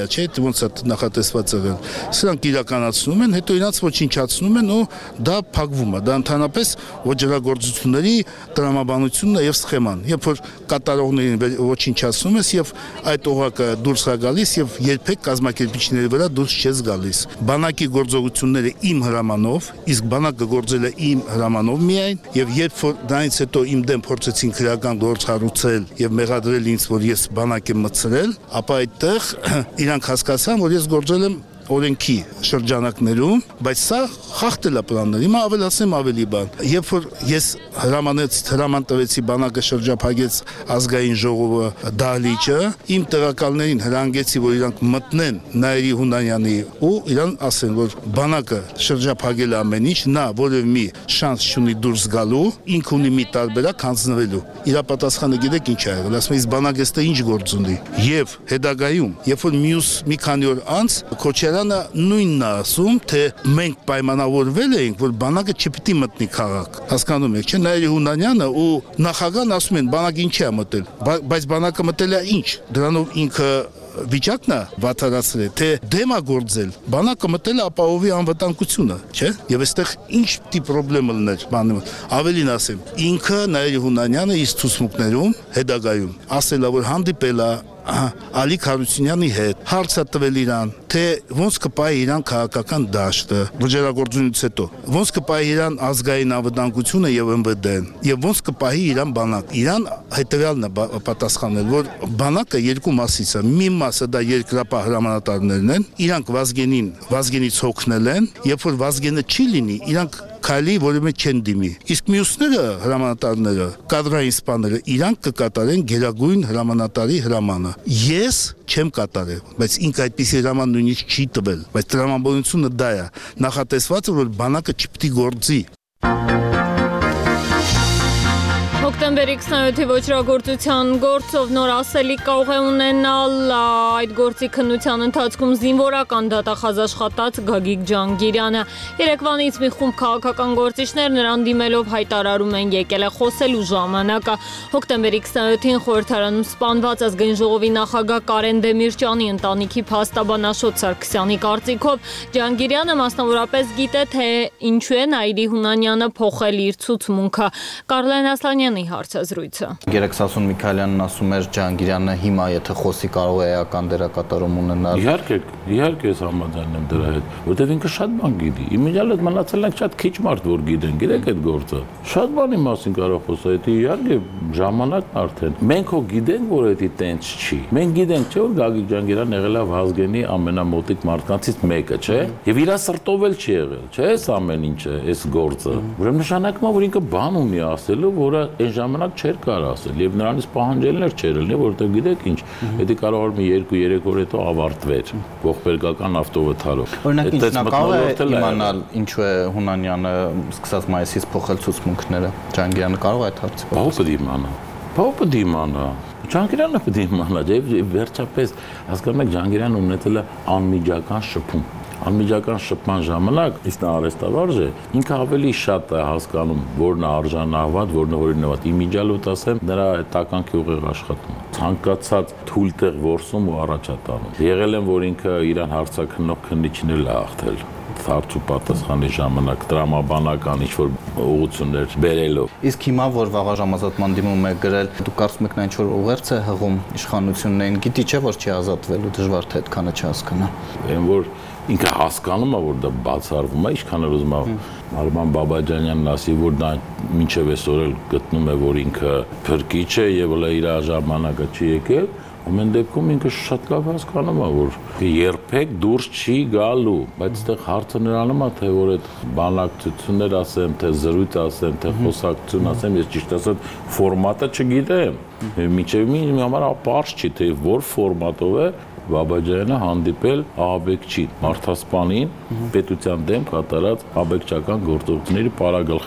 ոնց է նախատեսված եղել։ Սրանք իրականացնում են, հետո իրանց ոչնչացնում են ու դա փակվում է։ Դա ընդհանրապես ոչռագործությունների տրամաբանությունն է եւ սխեման։ Երբ որ կատարողներին ոչնչացնում ես եւ այդ օղակը դուրս է գալիս եւ երբեք կազմակերպիչների վրա դուրս չես գալիս։ Բանակի գործողությունները իմ հրամանով, իսկ բանակը գործել է իմ հրամանով միայն եւ երբ որ դրանից հետո իմ դեմ փորձեցին քրեական գործ հարուցել եւ մեղադրել ինձ, որ ես բանակ եմ մտցրել, ապա այդտեղ իրանք հասկացան, որ ես գործել եմ օրենքի շրջանակներում, բայց սա խախտել է պլանները։ Հիմա ավելացնեմ ավելի բան։ Երբ որ ես հրաման տվեցի բանակը շրջափակեց ազգային ժողովը դահլիճը, իմ տեղակալներին հրանգեցի, որ իրանք մտնեն Նաիրի Հունանյանի ու իրան ասեն, որ բանակը շրջափակել է ամեն ինչ, նա որևէ մի շանս չունի դուրս գալու, ինքը ունի մի տարբերակ հանձնվելու։ Իր պատասխանը գիտեք ինչ է եղել, ասում է, իսկ բանակը ստե ինչ գործ ունի։ Եվ հետագայում, երբ որ մյուս մի քանի օր անց Քոչարյանը նույնն է ասում, թե մենք պայմանավորվել էինք, որ բանակը չպիտի մտնի քաղաք։ Հասկանում եք, չէ՞, Նաիրի Հունանյանը ու նախագահն ասում են, բանակը ինչ է մտել, բայց բանակը մտել է ինչ։ Դրանով ինքը վիճակն է վատարացրել, թե դեմ է գործել, բանակը մտել է ապահովի անվտանգությունը, չէ՞։ Եվ այստեղ ինչ տիպ խնդրեմ լներ, բանը ավելին ասեմ, ինքը Նաիրի Հունանյանը իր ցուցմունքներում հետագայում ասել է, որ հանդիպել է Ալիկ Հարությունյանի հետ, հարց է տվել իրան, թե ոնց կպահի իրան քաղաքական դաշտը, վճռագործությունից հետո, ոնց կպահի իրան ազգային անվտանգությունը եւ ՄՎԴ-ն, եւ ոնց կպահի իրան բանակ։ Իրան հետեւյալն է պատասխանել, որ բանակը երկու մասից է, մի մասը դա երկրապահ հրամանատարներն են, իրանք Վազգենից հոգնել են, երբ որ Վազգենը չի լինի, իրանք քայլի որևէ չեն դիմի։ Իսկ մյուսները հրամանատարները, կադրային սպաները, իրանք կկատարեն գերագույն հրամանատարի հրամանը։ Ես չեմ կատարել, բայց ինքը այդպիսի հրաման նույնիսկ չի տվել, բայց տրամաբանությունը դա է։ Նախատեսված է, որ բանակը չպիտի գործի։ Հոկտեմբերի 27-ի ոչռագործության գործով նոր ասելիք կարող է ունենալ այդ գործի քննության ընթացքում զինվորական դատախազ աշխատած Գագիկ Ջանգիրյանը։ Երեկվանից մի խումբ քաղաքական գործիչներ նրան դիմելով հայտարարում են եկել է խոսելու ժամանակը։ Հոկտեմբերի 27-ին խորհրդարանում սպանված ազգային ժողովի նախագահ Կարեն Դեմիրճյանի ընտանիքի փաստաբան Աշոտ Սարգսյանի կարծիքով Ջանգիրյանը մասնավորապես գիտե, թե ինչու է Նաիրի Հունանյանը փոխել իր ցուցմունքը։ Կարլեն Ասլանյանի հարցազրույցը։ Գերեքսասուն Միքայելյանն ասում էր Ջանգիրյանը հիմա եթե խոսի կարող է էական դերակատարում ունենալ։ Իհարկե ես համաձայն եմ դրա հետ, որտեղ ինքը շատ բան գիտի։ Իմիջիալ այդ մնացել են շատ քիչ մարդ որ գիտեն, գիտեք այդ գործը։ Շատ բանի մասին կարող խոսա, դա իհարկե ժամանակն արդեն։ Մենք հո գիտենք, որ դա տենց չի։ Մենք գիտենք, չէ՞ որ Գագիկ Ջանգիրյանը եղել է Վազգենի ամենամոտիկ մարդկանցից մեկը, չէ՞։ Եվ իր սրտով էլ չի եղել, չէ՞, այս ամեն ինչը, այս գործը։ Ուրեմն նշանակում է, որ ինքը բան ունի ասելու, որը այն ժամանակ չէր կարող ասել եւ նրանից պահանջելներ չէր լինի, որովհետեւ գիտեք ինչ, դա կարող էր մի 2-3 օր հետո ավարտվեր ողբերգական ավտովթարով։ Օրինակ ինձ կարող է իմանալ ինչու է Հունանյանը սկսած մայիսից փոխել ցուցմունքները։ Ջանգիրյանը կարող է այդ հարցը։ Բավ պետք իմանա։ Ջանգիրյանը պետք է իմանա, եւ վերջապես հասկանում եք Ջանգիրյանը ունեցել է անմիջական շփում։ Անմիջական շփման ժամանակ իսկ նա արեստավարժ է, ինքը ավելի շատ է հասկանում, որն է արժանահավատ, որն է օրինաված։ Իմիջիալոտ ասեմ, նրա հետականքի ուղիղ աշխատում։ Ցանկացած թույլ տեղ որսում ու առաջատանում։ Եղել են, որ ինքը իրան հարցաքննող քննիչներ է աղթել։ Հարց ու պատասխանի ժամանակ տրամաբանական ինչ-որ ուղղություններ բերելով։ Իսկ հիմա որ վաղ ժամազատման դիմում է գրել, դուք կարծում եք նա ինչ-որ ուղերձ է հղում իշխանություններին, գիտի չէ որ չի ազատվելու, դժվար թե այդքանը չհասկանա։ Այն որ ինքը հասկանում է, որ դա բացառվում է, ինչքան էլ ուզում է Արման Բաբաջանյանն ասի, որ դա մինչև այսօր էլ գտնում է, որ ինքը փրկիչ է եւ հələ իր ժամանակը չի եկել, ամեն դեպքում ինքը շատ լավ հասկանում է, որ երբեք դուրս չի գալու, բայց այդտեղ հարցը նրանում է, թե որ այդ բանակցություններ ասեմ, թե զրույց ասեմ, թե խոսակցություն ասեմ, ես ճիշտ ասած ֆորմատը չգիտեմ։ Մինչև ինձ համար ապարզ չի, թե որ ֆորմատով է Բաբաջյանը հանդիպել ահաբեկչի մարդասպանին պետության դեմ կատարած ահաբեկչական գործողությունների պարագլխին։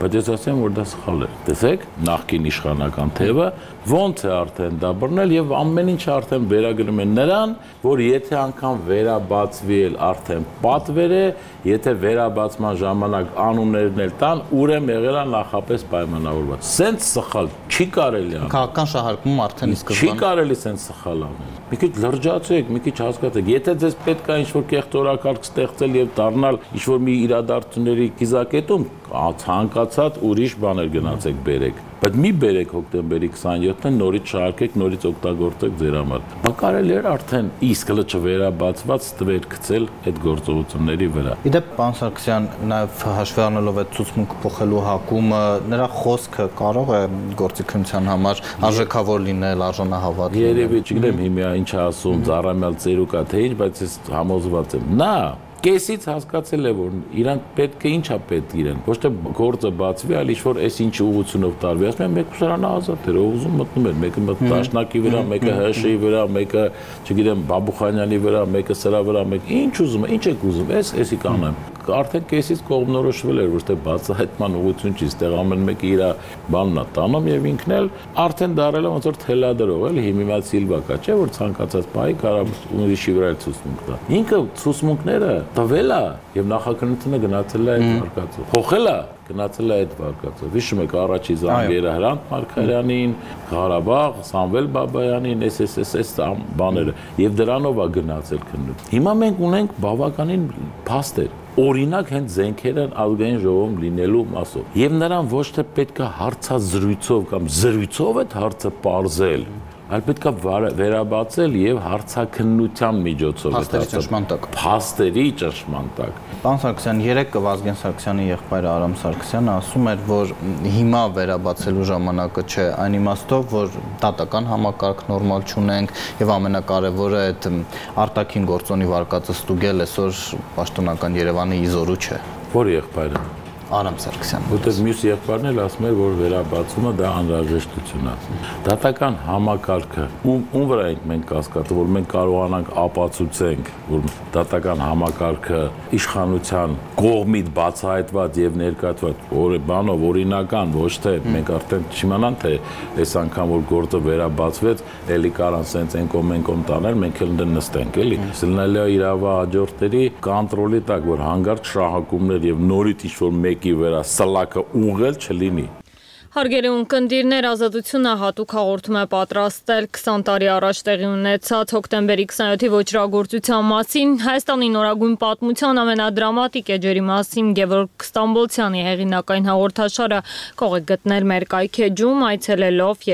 բայց ես ասեմ, որ դա սխալ է։ Տեսեք, նախկին իշխանական թևը ոնց է արդեն դա բռնել եւ ամեն ինչը արդեն վերագրում են նրան, որ եթե անգամ վերաբացվի էլ արդեն պատվեր է, եթե վերաբացման ժամանակ անուններն էլ տան, ուրեմն եղել է նախապես պայմանավորված։ Սենց սխալ չի կարելի անել։ Քաղաքական շահարկում արդեն իսկ չի կարելի սենց սխալ անել։ Մի քիչ լրջացեք, մի քիչ հասկացեք, եթե ձեզ պետք է ինչ-որ կեղծ օրակարգ ստեղծել եւ դառնալ ինչ-որ մի իրադարձությունների կիզակետում, ցանկացած ուրիշ բաներ գնացեք բերեք, բայց մի բերեք հոկտեմբերի 27-ն նորից շարքեք, նորից օգտագործեք ձեր համար։ Բա կարելի էր արդեն իսկ լճը վերաբացված ստվեր գցել այդ գործողությունների վրա։ Իդեպ պարոն Սարգսյան, նաև հաշվի առնելով այդ ցուցմունք փոխելու հակումը, նրա խոսքը կարող է գործիքնության համար արժեքավոր լինել, արժանահավատ լինել։ Երևի չգիտեմ հիմա ինչ ասում, ծառայմալ ծերուկա թե ինչ, բայց ես համոզված եմ։ Նա կեսից հասկացել է, որ իրան պետք է ինչա պետք իրեն, ոչ թե գործը բացվի, այլ ինչ-որ այս ինչ ուղղությունով տարվի, ասում են մեկ ուսարանը ազատ էր, ով ուզում մտնում էր, մեկը Դաշնակի վրա, մեկը ՀՇ-ի վրա, մեկը, չգիտեմ, Բաբուխանյանի վրա, մեկը սրա վրա, մեկը ինչ ուզում է, ինչ եք ուզում, էսի կանեմ։ Արդեն կեսից կողմնորոշվել էր, ոչ թե բացահայտման ուղղություն չի, ստեղ ամեն մեկը իր բանն է տանում եւ ինքն էլ արդեն դարել է ոնց որ թելադրող, էլի հիմա Սիլվա կա, չէ՞ որ ցանկացած բայի կարող ուրիշի վրա ցուցմունք տա։ Ինքը ցուցմունքները տվել է եւ նախաքննությունը գնացել է այդ վարկածով։ Փոխել է գնացել է այդ վարկածով։ Հիշում եք առաջի զանգերը Հրանտ Մարգարյանին, Ղարաբաղ, Սամվել Բաբայանին, այս բաները եւ դրանով է գնացել քննություն։ Հիմա մենք ունենք բավականին փաստեր օրինակ հենց զենքերը ազգային ժողովում լինելու մասով եւ նրան ոչ թե պետքա հարցազրույցով կամ զրույցով այդ հարցը պարզել, այլ պետքա վերաբացել եւ հարցաքննության միջոցով փաստերի ճշմարտ տակ։ Փաստերի ճշմարտ տակ։ Պարոն Սարգսյան, երեկ Վազգեն Սարգսյանի եղբայր Արամ Սարգսյանը ասում էր, որ հիմա վերաբացելու ժամանակը չէ, այն իմաստով, որ դատական համակարգ նորմալ չունենք եւ ամենակարևորը այդ արտաքին գործոնի վարկածը ստուգել այսօր պաշտոնական Երևանի իզորու չէ։ Որ եղբայրը Արամ Սարգսյան։ Որտեղ մյուս եղբայրն էլ ասում էր, որ վերաբացումը դա անհրաժեշտություն է։ Դատական համակարգը ում վրա ենք մենք կասկածը, որ մենք կարողանանք ապացուցենք, որ դատական համակարգը իշխանության կողմից բացահայտված եւ ներկայացված բանով օրինական, ոչ թե մենք արդեն չիմանան թե այս անգամ որ գործը վերաբացվեց, էլի կարան սենց ենկոմ տանել, մենք էլ նստենք, էլի։ Սլնալի իրավա հաջորդների կոնտրոլի տակ, որ հանգարց շահարկումներ եւ նորից ինչ-որ մեկի վրա սլակը ուղղել չլինի։ Հարգելի ունկնդիրներ, Ազատությունը հատուկ հաղորդում է պատրաստել 20 տարի առաջ տեղի ունեցած հոկտեմբերի 27-ի ոճրագործության մասին, Հայաստանի նորագույն պատմության ամենադրամատիկ էջերի մասին Գևորգ Ստամբոլցյանի հեղինակային հաղորդաշարը կարող եք գտնել մեր կայքեջում, այցելելով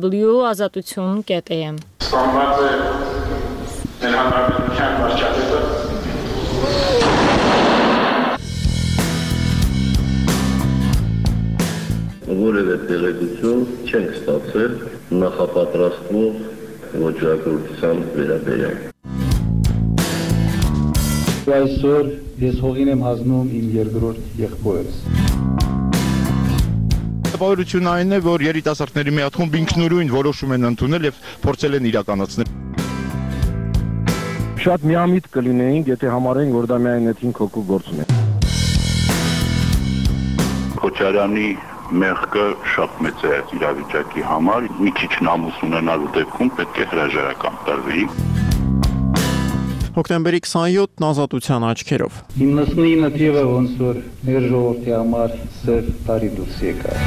3w.azatutun.am։ Ստամբված է մեր հանրապետության վարչապետը որևէ տեղեկություն չենք ստացել նախապատրաստվող ոճրագործության վերաբերյալ։ Այսօր ես հողին եմ հանձնում իմ երկրորդ եղբորս։ Տպավորությունն այն է, որ երիտասարդների մի հատ խումբ ինքնուրույն որոշում են ընդունել եւ փորձել են իրականացնել։ Շատ միամիտ կլինեինք, եթե համարենք, որ դա միայն այդ 5 հոգու գործն է։ Քոչարյանի մեղքը շատ մեծ է իրավիճակի համար, մի քիչ նամուս ունենալու դեպքում պետք է հրաժարական տրվի։ Հոկտեմբերի 27-ն Ազատության աչքերով։ 99 թիվը ոնց որ մեր ժողովրդի համար սև տարի դուրս եկա։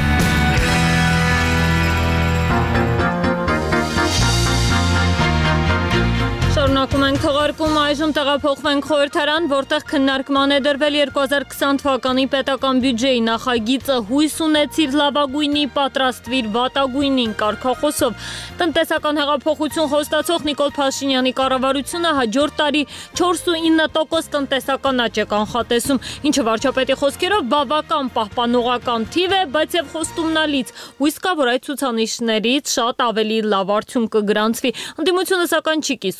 Շարունակում ենք թողարկում, այժմ տեղափոխվենք խորհրդարան, որտեղ քննարկման է դրվել 2020 թվականի պետական բյուջեի նախագիծը, հույս ունեցիր լավագույնի, պատրաստվիր վատագույնին կարգախոսով։ Տնտեսական հեղափոխություն խոստացող Նիկոլ Փաշինյանի կառավարությունը հաջորդ տարի 4.9% տնտեսական աճ է կանխատեսում, ինչը վարչապետի խոսքերով բավական պահպանողական թիվ է, բայց եւ խոստումնալից։ Հույս կա, որ այդ ցուցանիշներից շատ ավելի լավ արդյունք կգրանցվի։ Ընդդիմությունը սակայն չի կիսում Փաշինյանի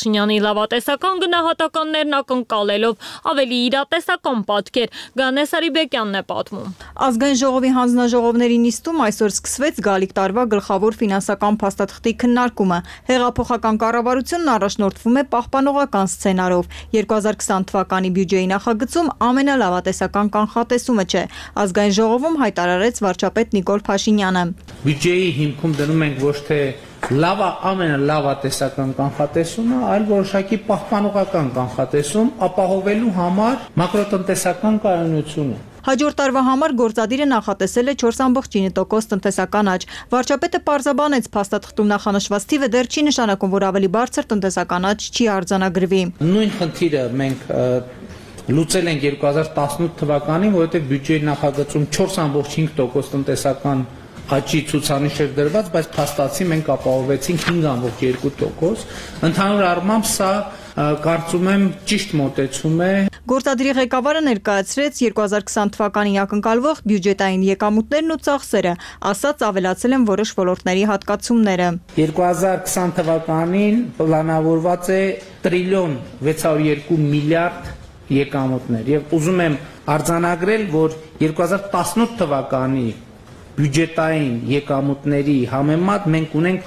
Փաշինյանի լավատեսական գնահատականներն ակնկալելով ավելի իրատեսական պատկեր, Գանե Սարիբեկյանն է պատմում։ Ազգային ժողովի հանձնաժողովների նիստում այսօր սկսվեց գալիք տարվա գլխավոր ֆինանսական փաստաթղթի քննարկումը։ Հեղափոխական կառավարությունն առաջնորդվում է պահպանողական սցենարով։ 2020 թվականի բյուջեի նախագծում ամենալավատեսական կանխատեսումը չէ, ազգային ժողովում հայտարարեց վարչապետ Նիկոլ Փաշինյանը։ Բյուջեի հիմքում դնում ենք ոչ թե ամենալավատեսական կանխատեսումը, այլ որոշակի պահպանողական կանխատեսում ապահովելու համար մակրոտնտեսական կայունությունը։ Հաջորդ տարվա համար գործադիրը նախատեսել է 4.9% տնտեսական աճ։ Վարչապետը պարզաբանեց փաստաթղթում նախանշված թիվը դեռ չի նշանակում, որ ավելի բարձր տնտեսական աճ չի արձանագրվի։ Նույն խնդիրը մենք լուծել ենք 2018 թվականին, որովհետև բյուջեի նախագծում 4.5% տնտեսական աճի ցուցանիշ էր դրված, բայց փաստացի մենք ապահովեցինք 5.2%։ Ընդհանուր առմամբ սա կարծում եմ ճիշտ մոտեցում է։ Գործադիրի ղեկավարը ներկայացրեց 2020 թվականին ակնկալվող բյուջետային եկամուտներն ու ծախսերը, ասաց ավելացել են որոշ ոլորտների հատկացումները։ 2020 թվականին պլանավորված է 1.602 միլիարդ եկամուտներ եւ ուզում եմ արձանագրել, որ 2018 թվականի բյուջետային եկամուտների համեմատ մենք ունենք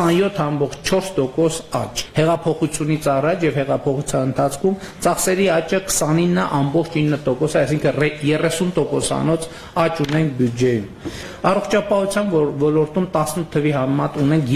27.4% աճ։ Հեղափոխությունից առաջ եւ հեղափոխության ընթացքում ծախսերի աճը 29.9%, այսինքն 30%-անոց աճ ունենք բյուջեում։ Առողջապահության ոլորտում 18 թվի համեմատ ունենք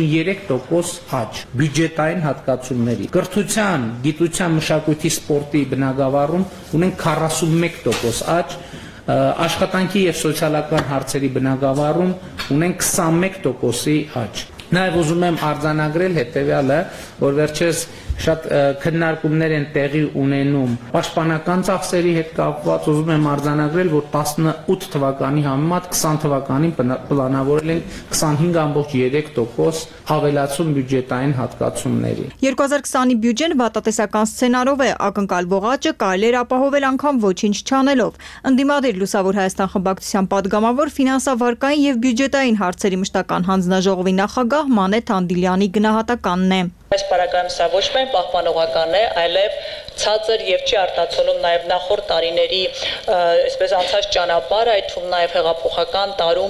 33% աճ բյուջետային հատկացումների։ Կրթության, գիտության, մշակույթի, սպորտի բնագավառում ունենք 41% աճ։ Աշխատանքի եւ սոցիալական հարցերի բնագավառում ունենք 21%-ի աճ։ Նաեւ ուզում եմ արձանագրել հետեւյալը, որ վերջերս շատ քննարկումներ են տեղի ունենում պաշտպանական ծախսերի հետ կապված, ուզում եմ արձանագրել, որ 18 թվականի համեմատ 20 թվականին պլանավորել ենք 25.3% ավելացում բյուջետային հատկացումների։ 2020-ի բյուջեն վատատեսական սցենարով է, ակնկալվող աճը կարելի էր ապահովել անգամ ոչինչ չանելով։ Ընդդիմադիր Լուսավոր Հայաստան խմբակցության падգամավոր ֆինանսավարկային եւ բյուջետային հարցերի մշտական հանձնաժողովի նախագահ Մանե Թանդիլյանի գնահատականն է։ Այս պարագայում սա ոչ միայն պահպանողական է, այլև ցածր եւ չի արտացոլում նաեւ նախորդ տարիների այսպես անցած ճանապարհը, այդ թվում նաեւ հեղափոխական տարում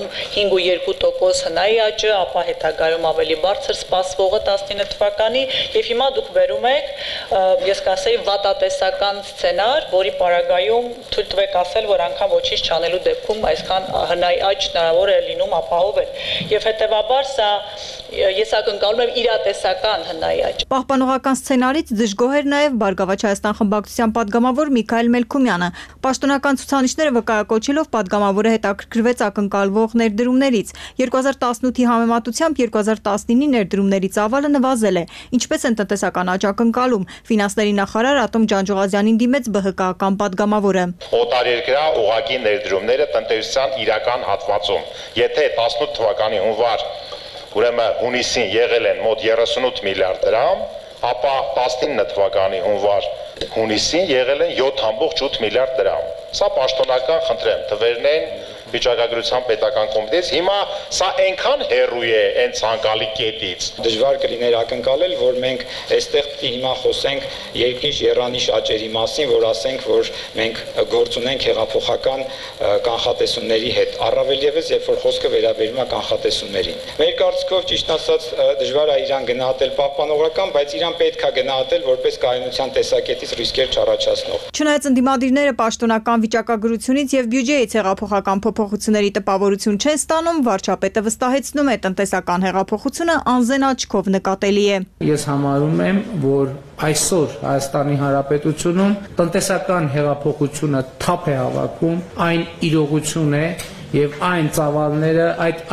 5.2% հնայի աճը, ապա հետագայում ավելի բարձր սպասվողը 19 թվականի եւ հիմա դուք վերում եք, ես կասեի վատատեսական սցենար, որի պարագայում թույլ տվեք ասել, որ անգամ ոչինչ չանելու դեպքում այսքան հնայի աճ հնարավոր է լինում ապահովել։ Եվ հետեւաբար սա ես ակնկալում եմ իրատեսական հնայի աճ։ Պահպանողական սցենարից դժգոհ էր նաև Բարգավաճ Հայաստան խմբակցության падգամավոր Միքայել Մելքումյանը։ Պաշտոնական ցուցանիշները վկայակոչելով падգամավորը հետաքրքրվեց ակնկալվող ներդրումներից։ 2018-ի համեմատությամբ 2019-ի ներդրումների ծավալը նվազել է։ Ինչպես են տնտեսական աճ ակնկալում, ֆինանսների նախարար Ատոմ Ջանջողազյանին դիմեց ԲՀԿ-ական падգամավորը։ Օտարերկրյա ուղղակի ներդրումները տնտեսության իրական հատվածում, եթե 18 թվականի հունվար ուրեմն հունիսին եղել են մոտ 38 միլիարդ դրամ, ապա 19 թվականի հունվար հունիսին եղել են 7.8 միլիարդ դրամ։ Սա պաշտոնական խնդրեմ, թվերն են վիճակագրության պետական կոմիտեից, հիմա սա այնքան հեռու է այն ցանկալի կետից։ Դժվար կլիներ ակնկալել, որ մենք այստեղ պիտի հիմա խոսենք երկնիշ երանիշ աճերի մասին, որ ասենք, որ մենք գործ ունենք հեղափոխական կանխատեսումների հետ, առավել եւս երբ որ խոսքը վերաբերում է կանխատեսումներին։ Մեր կարծիքով ճիշտ ասած դժվար է իրան գնահատել պահպանողական, բայց իրան պետք է գնահատել որպես կայունության տեսակետից ռիսկեր չառաջացնող։ Չնայած ընդդիմադիրները պաշտոնական վիճակագրությունից եւ բյուջեից հեղափոխական փոփոխությունների տպավորություն չեն ստանում, վարչապետը վստահեցնում է տնտեսական հեղափոխությունը անզեն աչքով նկատելի է։ Ես համարում եմ, որ այսօր Հայաստանի Հանրապետությունում տնտեսական հեղափոխությունը թափ է հավաքում, այն իրողություն է եւ այն ծավալները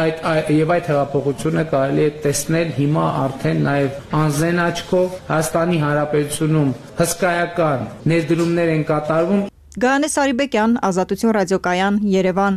այդ հեղափոխությունը կարելի է տեսնել հիմա արդեն նաեւ անզեն աչքով Հայաստանի Հանրապետությունում հսկայական ներդրումներ են կատարվում։ Գանե Սարիբեկյան, Ազատություն ռադիոկայան, Երևան։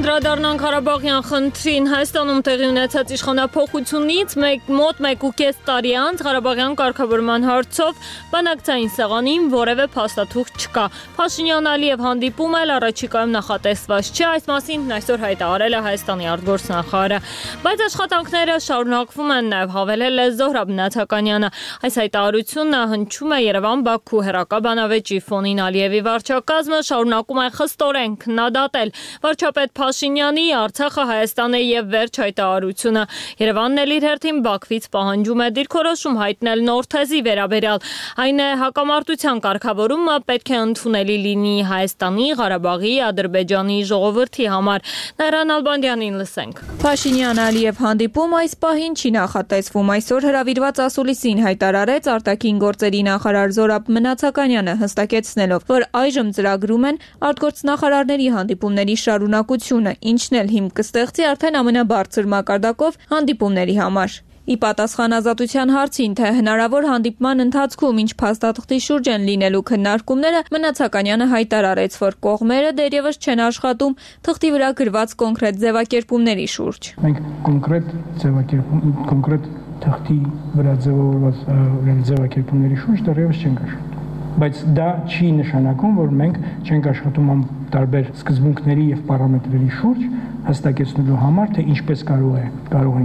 Անդրադառնանք Ղարաբաղյան խնդրին Հայաստանում տեղի ունեցած իշխանափոխությունից մոտ 1.5 տարի անց Ղարաբաղյան կարգավորման հարցով բանակցային սեղանին որևէ փաստաթուղթ չկա։ Փաշինյան-Ալիև հանդիպում էլ առաջիկայում նախատեսված չէ, այս մասին այսօր հայտարարել է Հայաստանի արտգործնախարարը։ Բայց աշխատանքները շարունակվում են, նաև հավելել է Զոհրաբ Նաթականյանը։ Այս հայտարարությունը հնչում է Երևան-Բաքու հեռակաբանավեճի ֆոնին Ալիևի վարչակազմը շարունակում է խստորեն քննադատել վարչապետ Փաշինյանի Արցախը, Հայաստանը եւ վերջ հայտարարությունը։ Երևանն էլ իր հերթին Բաքվից պահանջում է դիրքորոշում հայտնել նոր թեզի վերաբերյալ։ Այն է հակամարտության կարգավորումը պետք է ընդունելի լինի Հայաստանի, Ղարաբաղի, Ադրբեջանի ժողովրդի համար։ Նարան Ալբանդյանին լսենք։ Փաշինյան-Ալիև հանդիպում այս պահին չի նախատեսվում։ Այսօր հրավիրված ասուլիսին հայտարարեց արտաքին գործերի նախարար Զորաբ Մնացականյանը, հստակեցնելով, որ այժմ ծրագրում են արտգործնախարարների հանդիպումների շարունակությունը, ինչն էլ հիմք կստեղծի արդեն ամենաբարձր մակարդակով հանդիպումների համար։ Ի պատասխան Ազատության հարցին, թե հնարավոր հանդիպման ընթացքում ինչ փաստաթղթի շուրջ են լինելու քննարկումները, Մնացականյանը հայտարարեց, որ կողմերը դեռևս չեն աշխատում թղթի վրա գրված կոնկրետ ձևակերպումների շուրջ։ Մենք կոնկրետ թղթի վրա ձևավորված ձևակերպումների շուրջ դեռևս չենք աշխատում։ Բայց դա չի նշանակում, որ մենք չենք աշխատում տարբեր սկզբունքների եւ պարամետրերի շուրջ հստակեցնելու համար, թե ինչպես կարող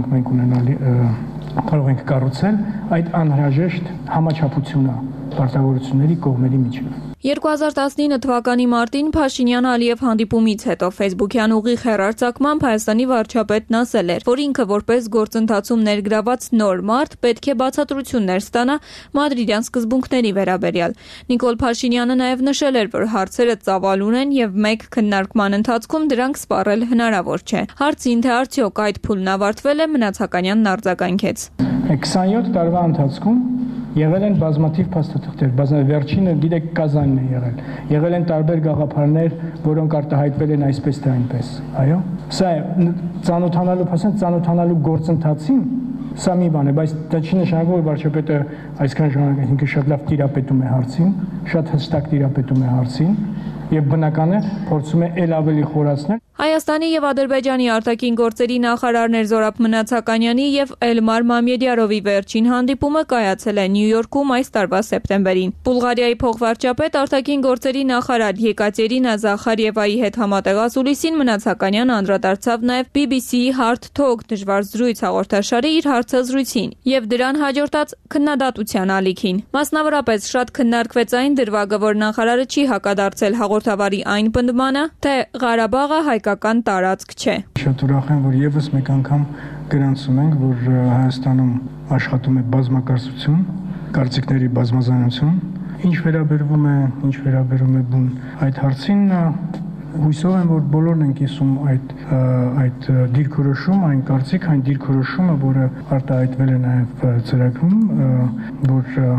ենք կառուցել այդ անհրաժեշտ համաչափությունը պարտավորությունների կողմերի միջև։ 2019 թվականի մարտին Փաշինյան-Ալիև հանդիպումից հետո Facebook-յան ուղիղ հեռարձակմամբ Հայաստանի վարչապետն ասել էր, որ ինքը որպես գործընթացում ներգրաված նոր մարդ պետք է բացատրություններ ստանա մադրիդյան սկզբունքների վերաբերյալ։ Նիկոլ Փաշինյանը նաև նշել էր, որ հարցերը ծավալուն են եւ մեկ քննարկման ընթացքում դրանք սպառել հնարավոր չէ։ Հարցին, թե արդյոք այդ փուլն ավարտվել է, Մնացականյանն արձագանքեց։ 27 տարվա ընթացքում եղել են բազմաթիվ փաստաթղթեր, վերջինը գիտեք Կազանն է եղել։ Եղել են տարբեր գաղափարներ, որոնք արտահայտվել են այսպես թե այնպես։ Այո։ Սա ծանոթանալու գործընթացին սա մի բան է, բայց դա չի նշանակում, որ վարչապետը այսքան ժամանակ ինքը շատ լավ տիրապետում է հարցին, շատ հստակ տիրապետում է հարցին եւ բնական է փորձում է ել ավելի խորացնել։ Հայաստանի եւ Ադրբեջանի արտաքին գործերի նախարարներ Զորաբ Մնացականյանի եւ Էլմար Մամեդյարովի վերջին հանդիպումը կայացել է Նյու Յորքում այս տարվա սեպտեմբերին։ Բուլղարիայի փոխվարչապետ արտաքին գործերի նախարար Եկատերինա Զախարիևայի հետ համատեղ ասուլիսին Մնացականյանը անդրադարձավ նաեւ BBC-ի Hard Talk դժվար զրույց հաղորդաշարի իր հարցազրույցին եւ դրան հաջորդած քննադատության ալիքին։ Մասնավորապես շատ քննարկվեց այն դրվագը, որ նախարարը չի հակադարձել հաղորդավարի այն պնդմանը, թե Ղարաբաղը հայկական տարածք չէ։ Շատ ուրախ եմ, որ եւս մեկ անգամ գրանցում ենք, որ Հայաստանում աշխատում է բազմակարծություն, կարծիքների բազմազանություն։ Ինչ վերաբերում է բուն այդ հարցին, հույսով եմ, որ բոլորն են կիսում այդ դիրքորոշում, այն կարծիք, այն դիրքորոշումը, որը արտահայտվել է նաեւ ծրագրում, որ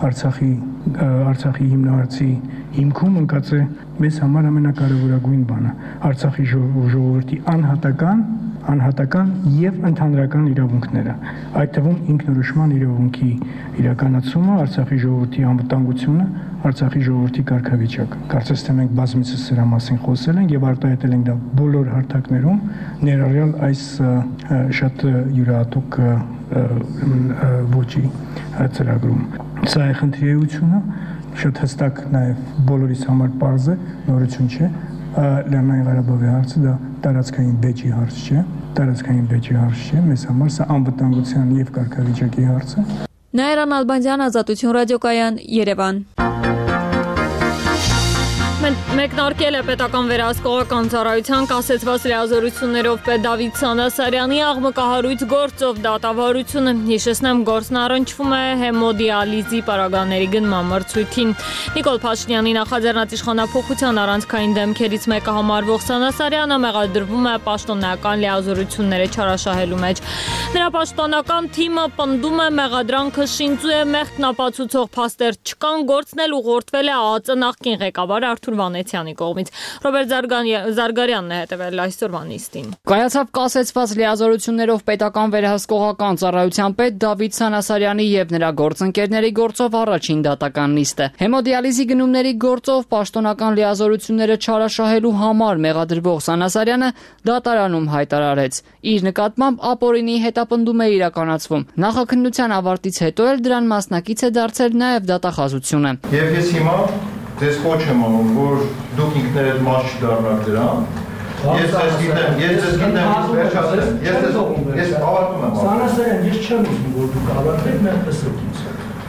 Արցախի հիմնահարցի հիմքում ընկած է մեզ համար ամենակարևորագույն բանը Արցախի ժողովրդի անհատական եւ ընդհանրական իրավունքները, այդ թվում ինքնորոշման իրավունքի իրականացումը, Արցախի ժողովրդի անվտանգությունը, Արցախի ժողովրդի կարգավիճակը։ Կարծես թե մենք բազմիցս սրա մասին խոսել ենք եւ արտահայտել ենք դա բոլոր հարթակներում, ներառյալ այս շատ յուրահատուկ ոճի ծրագրում։ Սա է խնդրի էությունը, շատ հստակ նաև բոլորիս համար պարզ է, նորություն չէ, Լեռնային Ղարաբաղի հարցը դա տարածքային բեճի հարց չէ, մեզ համար սա անվտանգության եւ կարգավիճակի հարց է։ Նայրան Ալբանդյան, Ազատություն ռադիոկայան, Երևան։ Մեկնարկել է պետական վերահսկողական ծառայության կասեցված լիազորություններով պետ Դավիթ Սանասարյանի աղմկահարույց գործով դատավարությունը։ Հիշեցնեմ, գործն առնչվում է հեմոդիալիզի պարագաների գնման մրցույթին։ Նիկոլ Փաշինյանի նախաձեռնած իշխանափոխության առանցքային դեմքերից մեկը համարվող Սանասարյանը մեղադրվում է պաշտոնական լիազորությունները չարաշահելու մեջ։ Նրա պաշտոնական թիմը պնդում է մեղադրանքը շինծու է մեղքն ապացուցող փաստեր չկան, գործն էլ ուղղորդվել է ԱԱԾ նախկին ղեկավար Արթուր Արթուր Վանեցյանի կողմից։ Ռոբերտ Զարգարյանն է հետևել այսօրվա նիստին։ Կայացավ կասեցված լիազորություններով պետական վերահսկողական ծառայության պետ Դավիթ Սանասարյանի եւ նրա գործընկերների գործով առաջին դատական նիստը։ Հեմոդիալիզի գնումների գործով պաշտոնական լիազորությունները չարաշահելու համար մեղադրվող Սանասարյանը դատարանում հայտարարեց. իր նկատմամբ ապօրինի հետապնդում է իրականացվում։ Նախաքննության ավարտից հետո էլ դրան մասնակից է դարձել նաեւ դատախազությունը։ Եվ ես հիմա ձեզ կոչ եմ անում, որ դուք ինքներդ մաս չդառնաք դրան։ Ես ձեզ գիտեմ, վերջացրեմ։ Ես ավարտում եմ։ Սանասարյան, ես չեմ ուզում, որ դուք ավարտեք, մենք լսեք ինձ։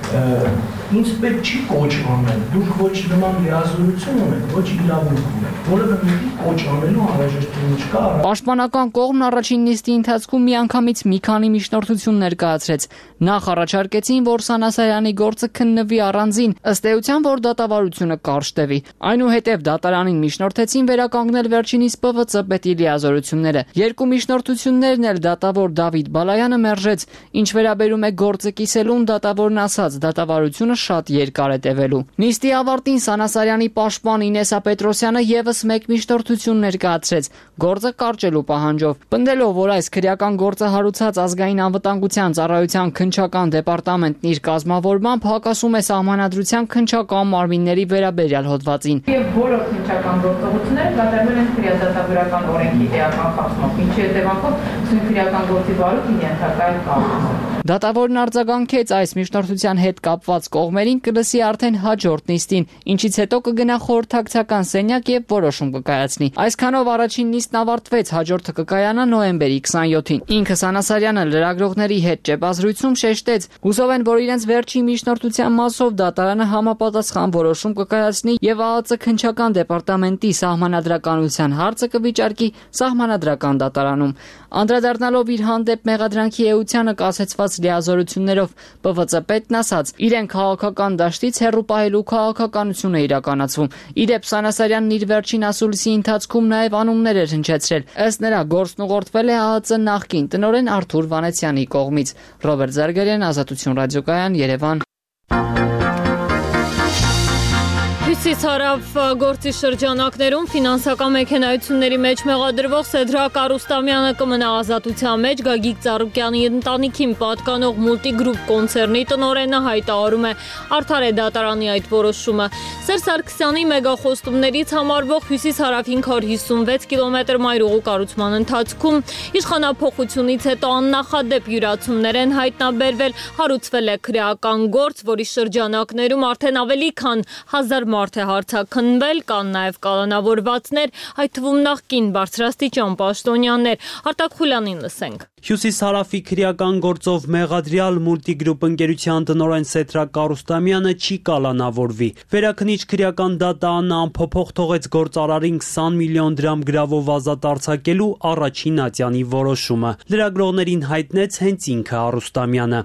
Ինձ պետք չի կոչ անել, դուք ոչ նման լիազորություն ունեք, ոչ իրավունք ունեք, որևէ մեկի կոչ անելու անհրաժեշտություն չկա։ Պաշտպանական կողմն առաջին նիստի ընթացքում միանգամից մի քանի միջնորդություն ներկայացրեց։ Նախ առաջարկեցին, որ Սանասարյանի գործը քննվի առանձին, ըստ էության, որ դատավարությունը կարճ տևի։ Այնուհետև դատարանին միջնորդեցին վերականգնել վերջինիս ՊՎԾ պետի լիազորությունները։ Երկու միջնորդություններն էլ դատավոր Դավիթ Բալայանը մերժեց։ Ինչ վերաբերում է գործը կիսելուն, դատավորն ասաց, դատավարությունը շատ երկար է տևելու։ Նիստի ավարտին Սանասարյանի պաշտպան Ինեսա Պետրոսյանը եւս մեկ միջնորդություն ներկայացրեց գործը կարճելու պահանջով, պնդելով, որ այս քրեական գործը հարուցած ազգային անվտանգության ծառայության քննչական դեպարտամենտն իր կազմավորմամբ հակասում է սահմանադրության քննչական մարմինների վերաբերյալ հոդվածին։ Եվ բոլոր քննչական գործողությունները կատարվել են քրեադատավորական օրենքի էական խախտումով, ինչի հետևանքով քրեական գործի բարույթին ենթակայել կազմում։ Դատավորն արձագանքեց այս միջնորդության հետ կապված կողմերին կլսի արդեն հաջորդ նիստին, ինչից հետո կգնա խորհրդակցական սենյակ եւ որոշում կկայացնի։ Այսքանով առաջին նիստն ավարտվեց, հաջորդը կկայանա նոյեմբերի 27-ին։ Ինքը Սանասարյանը լրագրողների հետ ճեպազրույցում շեշտեց, հուսով են, որ իրենց վերջին միջնորդության մասով դատարանը համապատասխան որոշում կկայացնի եւ ԱԱԾ քննչական դեպարտամենտի սահմանադրականության հարցը կվիճարկի սահմանադրական դատարանում։ Անդրադառնալով իր հանդեպ մեղադրանքի էությանը կասեցված լիազորություններով ՊՎԾ պետն ասաց, իրեն քաղաքական դաշտից հեռու պահելու քաղաքականություն է իրականացվում։ Իդեպ Սանասարյանն իր վերջին ասուլիսի ընթացքում նաև անուններ էր հնչեցրել։ Ըստ նրա գործն ուղղորդվել է ԱԱԾ նախկին տնօրեն Արթուր Վանեցյանի կողմից։ Ռոբերտ Զարգարյան, Ազատություն ռադիոկայան, Երևան։ Հյուսիսարավ գործի շրջանակներում ֆինանսական մեքենայությունների մեջ մեղադրվող Սեդրակ Արուստամյանը կմնա ազատության մեջ։ Գագիկ Ծառուկյանի ընտանիքին պատկանող Multigroup կոնցեռնի տնօրենը հայտարարում է արդար է դատարանի այդ որոշումը։ Սերժ Սարգսյանի մեգախոստումներից համարվող Հյուսիսարավ 556 կիլոմետր մայրուղու կառուցման ընթացքում իշխանափոխությունից հետո աննախադեպ յուրացումներ են հայտնաբերվել, հարուցվել է քրեական գործ, որի շրջանակներում արդեն ավելի քան 1000 մարդ է հարցաքննվել, կան նաև կալանավորվածներ, այդ թվում նախկին բարձրաստիճան պաշտոնյաներ։ Արտակ Խուլյանին լսենք։ Հյուսիսարավի քրեական գործով մեղադրյալ Multigroup ընկերության տնօրեն Սեդրակ Արուստամյանը չի կալանավորվի։ Վերաքննիչ քրեական դատարանը անփոփոխ թողեց գործարարին 20 միլիոն դրամ գրավով ազատ արձակելու առաջին ատյանի որոշումը։ Լրագրողներին հայտնեց հենց ինքը Արուստամյանը։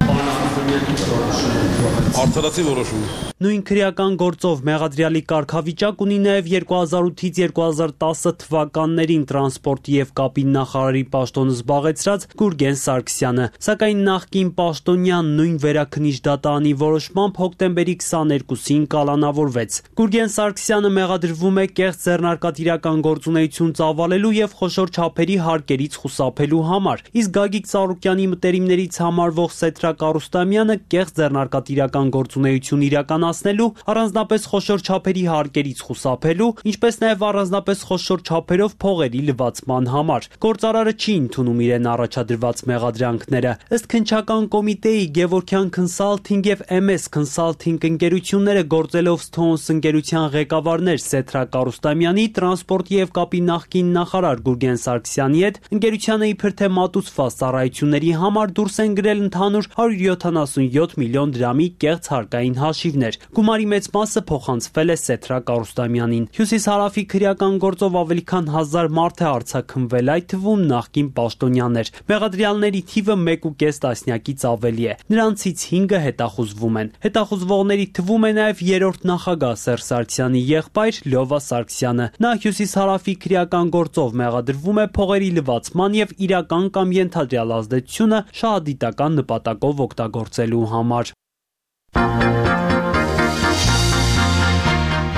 Արդարացի որոշում։ Նույն քրեական գործով մեղադրյալի կարգավիճակ ունի նաև 2008-ից 2010 թվականներին տրանսպորտի եւ կապի նախարարի պաշտոնը զբաղեցրած Գուրգեն Սարգսյանը, սակայն նախկին պաշտոնյան նույն վերաքննիչ դատարանի որոշմամբ հոկտեմբերի 22-ին կալանավորվեց։ Գուրգեն Սարգսյանը մեղադրվում է կեղծ ձեռնարկատիրական գործունեություն ծավալելու եւ խոշոր չափերի հարկերից խուսափելու համար, իսկ Գագիկ Ծառուկյանի մտերիմներից համարվող Սեդրակ Արուստամյանը կեղծ ձեռնարկատիրական գործունեություն իրականացնելու, առանձնապես խոշոր չափերի հարկերից խուսափելու, ինչպես նաև առանձնապես խոշոր չափերով փողերի լվացման համար։ Գործարարը չի ընդունում իրեն առաջադրված մեղադրանքները։ Ըստ քննչական կոմիտեի Գևորգյան Consulting եւ MS Consulting ընկերությունները գործելով Stones ընկերության ղեկավարներ Սեդրակ Արուստամյանի, տրանսպորտի եւ կապի նախկին նախարար Գուրգեն Սարգսյանի հետ ընկերությանը իբր թե մատուցված ծառայությունների համար դուրս են գրել ընդհանուր 177 միլիոն դրամի կեղծ հարկային հաշիվներ։ Գումարի մեծ մասը փոխանցվել է Սեդրակ Արուստամյանին։ Հյուսիսարավի քրեական գործով ավելի քան 1000 մարդ է արձակնվել, այդ թվում նախկին պաշտոնյաներ։ Մեղադրյալների թիվը 1.5 տասնյակից ավելի է։ Նրանցից 5-ը հետախուզվում են։ Հետախուզվողների թվում է նաև երրորդ նախագահ Սերժ Սարգսյանի եղբայր Լյովա Սարգսյանը։ Նա Հյուսիսարավի քրեական գործով մեղադրվում է փողերի լվացման եւ իրական կամ ենթադրյալ ազդեցությունը շահադիտական նպատակով օգտագործելու համար։ Միջազգային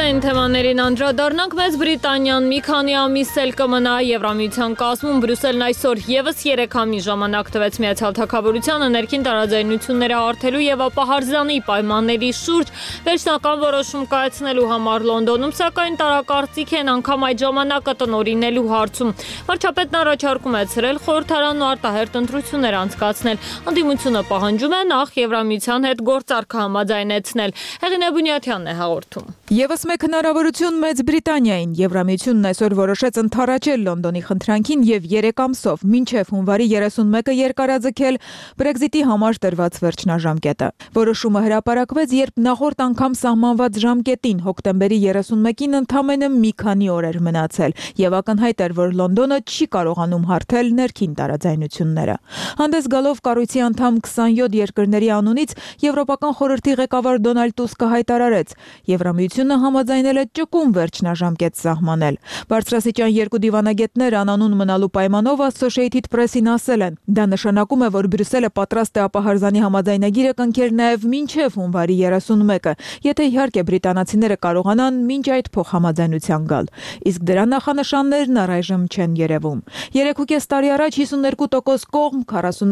Այս թեմաներին անդրադառնանք։ Մեծ Բրիտանիան մի քանի ամիս էլ կմնա Եվրամիության կազմում։ Բրյուսելն այսօր եւս 3 ամիս ժամանակ տվեց Միացյալ Թագավորությանը ներքին տարաձայնությունները հարթելու եւ ապահարզանի պայմանների շուրջ վերջնական որոշում կայացնելու համար Լոնդոնում, սակայն տարակարծիք են անգամ այդ ժամանակը տնօրինելու հարցում։ Վարչապետն առաջարկում է ցրել խորհրդարանն ու արտահերտ ընտրություններ անցկացնել։ Ընդդիմությունը պահանջում է նախ Եվրամիության հետ գործարքը համաձայնեցնել։ Հեղինե Բունյաթյանն է հաղորդում։ Եվս մեկ հնարավորություն Մեծ Բրիտանիային Եվրամիությունն այսօր որոշեց ընդառաջել Լոնդոնի խնդրանքին եւ 3 ամսով մինչեւ հունվարի 31-ը երկարաձգել Brexit-ի համար տրված վերջնաժամկետը։ Որոշումը հրապարակվեց, երբ նախորդ անգամ սահմանված ժամկետին հոկտեմբերի 31-ին ընդամենը մի քանի օր էր մնացել եւ ակնհայտ էր, որ Լոնդոնը չի կարողանում հարթել ներքին տարաձայնությունները։ Հանդես գալով կառույցի անդամ 27 երկրների անունից Եվրոպական խորհրդի ղեկավար Դոնալդ Տուսկը հայտարարեց. Եվրամիությունը համաձայնել է ճկուն վերջնաժամկետ սահմանել։ Բարձրաստիճան 2 դիվանագետներ անանուն մնալու պայմանով Associated Press-ին ասել են. դա նշանակում է, որ Բրյուսելը պատրաստ է ապահարզանի համաձայնագիրը կնքել նաև մինչև հունվարի 31-ը, եթե իհարկե բրիտանացիները կարողանան մինչ այդ փոխհամաձայնության գալ։ Իսկ դրա նախանշաններն առայժմ չեն երևում։ 3.5 տարի առաջ 52% կողմ,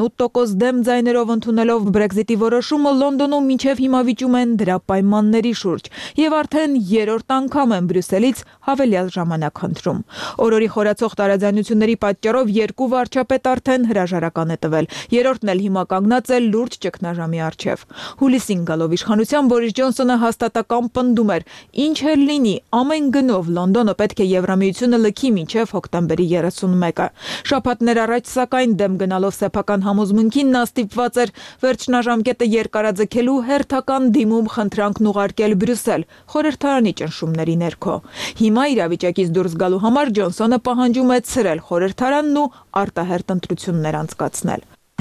48% դեմ ձայներով ընդունելով Brexit-ի որոշումը Լոնդոնում մինչև հիմա վիճում են դրա պայմանների շուրջ եւ արդեն երրորդ անգամ են Բրյուսելից հավելյալ ժամանակ խնդրում։ Օրորի խորացող տարաձայնությունների պատճառով 2 վարչապետ արդեն հրաժարական է տվել։ Երրորդն էլ հիմա կանգնած է լուրջ ճգնաժամի առջև։ Հուլիսին գալով իշխանության Բորիս Ջոնսոնը հաստատական պնդում էր. ինչ էլ լինի, ամեն գնով Լոնդոնը պետք է Եվրամիությունը լքի մինչև հոկտեմբերի 31-ը։ Շաբաթներ առաջ սակայն դեմ գնալով սեփական համոզմունքին նա ստիպված էր վերջնաժամկետը երկարաձգելու հերթական դիմում խնդրանքն ուղարկել Բրյուսել խորհրդարանի ճնշումների ներքո։ Հիմա իրավիճակից դուրս գալու համար Ջոնսոնը պահանջում է ցրել խորհրդարանն ու արտահերտ ընտրություններ անցկացնել։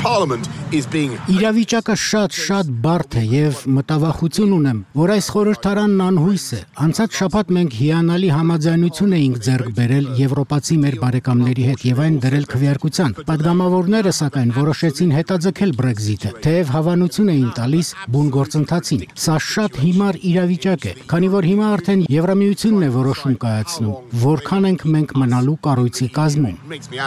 Իրավիճակը շատ բարդ է եւ մտավախություն ունեմ, որ այս խորհրդարանն անհույս է։ Անցած շաբաթ մենք հիանալի համաձայնություն էինք ձեռք բերել եվրոպացի մեր բարեկամների հետ եւ այն դրել քվեարկության։ Պատգամավորները սակայն որոշեցին հետաձգել Brexit-ը, թեև հավանություն էին տալիս բուն գործընթացին։ Սա շատ հիմար իրավիճակ է, քանի որ հիմա արդեն Եվրամիությունն է որոշում կայացնում, որքան ենք մենք մնալու կառույցի կազմում։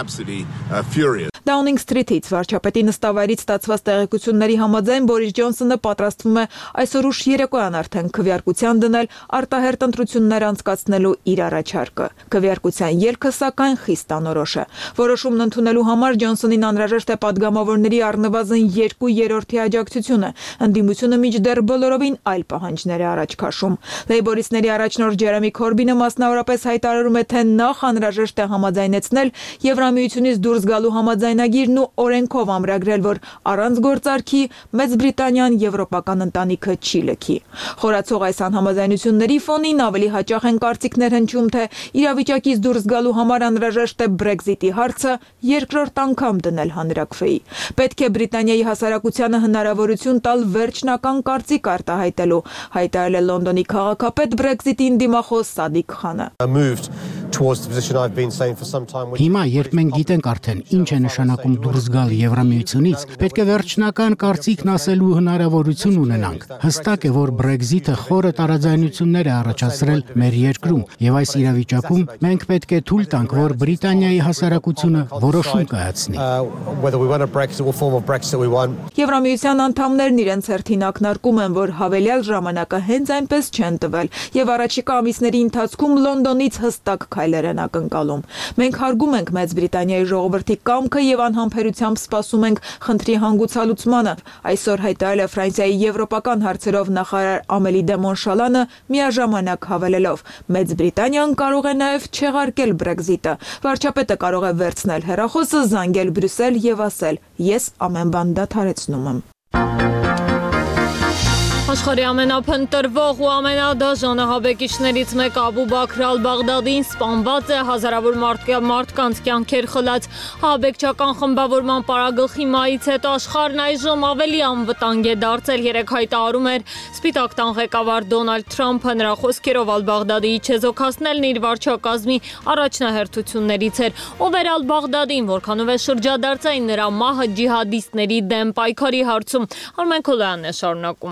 Downing Street-ից վարչապետի նստավայրից ստացված տեղեկությունների համաձայն Բորիս Ջոնսոնը պատրաստվում է այսօր ուշ երեկոյան արդեն քվեարկության դնել արտահերտ ընտրություններ անցկացնելու իր առաջարկը։ Քվեարկության ելքը սակայն խիստ անորոշ է։ Որոշումն ընդունելու համար Ջոնսոնին անհրաժեշտ է պատգամավորների առնվազն 2/3 աջակցությունը։ Ընդդիմությունը մինչդեռ բոլորովին այլ պահանջներ է առաջ քաշում։ Լեյբորիստների առաջնորդ Ջերեմի Քորբինը մասնավորապես հայտարարում է, թե նախ անհրաժեշտ է համաձայնեցնել Եվրամիությունից դուրս գալու համաձայնագիրն ու օրենքով ամրագրել, որ առանց գործարքի Մեծ Բրիտանիան եվրոպական ընտանիքը չի լքի։ Խորացող այս անհամաձայնությունների ֆոնին ավելի հաճախ են կարծիքներ հնչում, թե իրավիճակից դուրս գալու համար անհրաժեշտ է Brexit-ի հարցը երկրորդ անգամ դնել հանրաքվեի։ Պետք է Բրիտանիայի հասարակությանը հնարավորություն տալ վերջնական կարծիք արտահայտելու, հայտարարել է Լոնդոնի քաղաքապետ Brexit-ին դիմախոս Սադիկ Խանը։ Հիմա, երբ մենք գիտենք արդեն ինչ է նշանակում դուրս գալ Եվրամիությունից, պետք է վերջնական կարծիքն ասելու հնարավորություն ունենանք։ Հստակ է, որ Brexit-ը խորը տարաձայնություններ է առաջացրել մեր երկրում, եւ այս իրավիճակում մենք պետք է թույլ տանք, որ Բրիտանիայի հասարակությունը որոշում կայացնի։ Եվրամիության անդամներն իրենց հերթին ակնարկում են, որ հավելյալ ժամանակը հենց այնպես չեն տվել, եւ առաջիկա ամիսների ընթացքում Լոնդոնից հստակ քայլեր են ակնկալում։ Մենք հարգում ենք Մեծ Բրիտանիայի ժողովրդի կամքը եւ անհամբերությամբ սպասում ենք խնդրի հանգուցալուծմանը։ Այսօր հայտարարել է Ֆրանսիայի եվրոպական հարցերով նախարար Ամելի դե Մոնշալանը միաժամանակ հավելելով. Մեծ Բրիտանիան կարող է նաեւ չեղարկել Brexit-ը։ Վարչապետը կարող է վերցնել հեռախոսը, զանգել Բրյուսել եւ ասել. ես ամեն բան դադարեցնում եմ։ Աշխարհի ամենափնտրվող ու ամենադաժան ահաբեկիչներից մեկը Աբու Բաքր Ալ-Բաղդադին սպանված է, հազարավոր մարդկանց կյանքեր խլած ահաբեկչական խմբավորման պարագլխի մայից հետո աշխարհն այժմ ավելի անվտանգ է դարձել, երեք հայտարարում էր Սպիտակ տան ղեկավար Դոնալդ Թրամփը, նրա խոսքերով Ալ-Բաղդադի չեզոքացնելն իր վարչակազմի առաջնահերթություններից էր։ Ով էր Ալ-Բաղդադին, որքանով է շրջադարձային նրա մահը ջիհադիստների դեմ պայքարի հարցում։ Արմեն Քոլոյանն է շարունակում։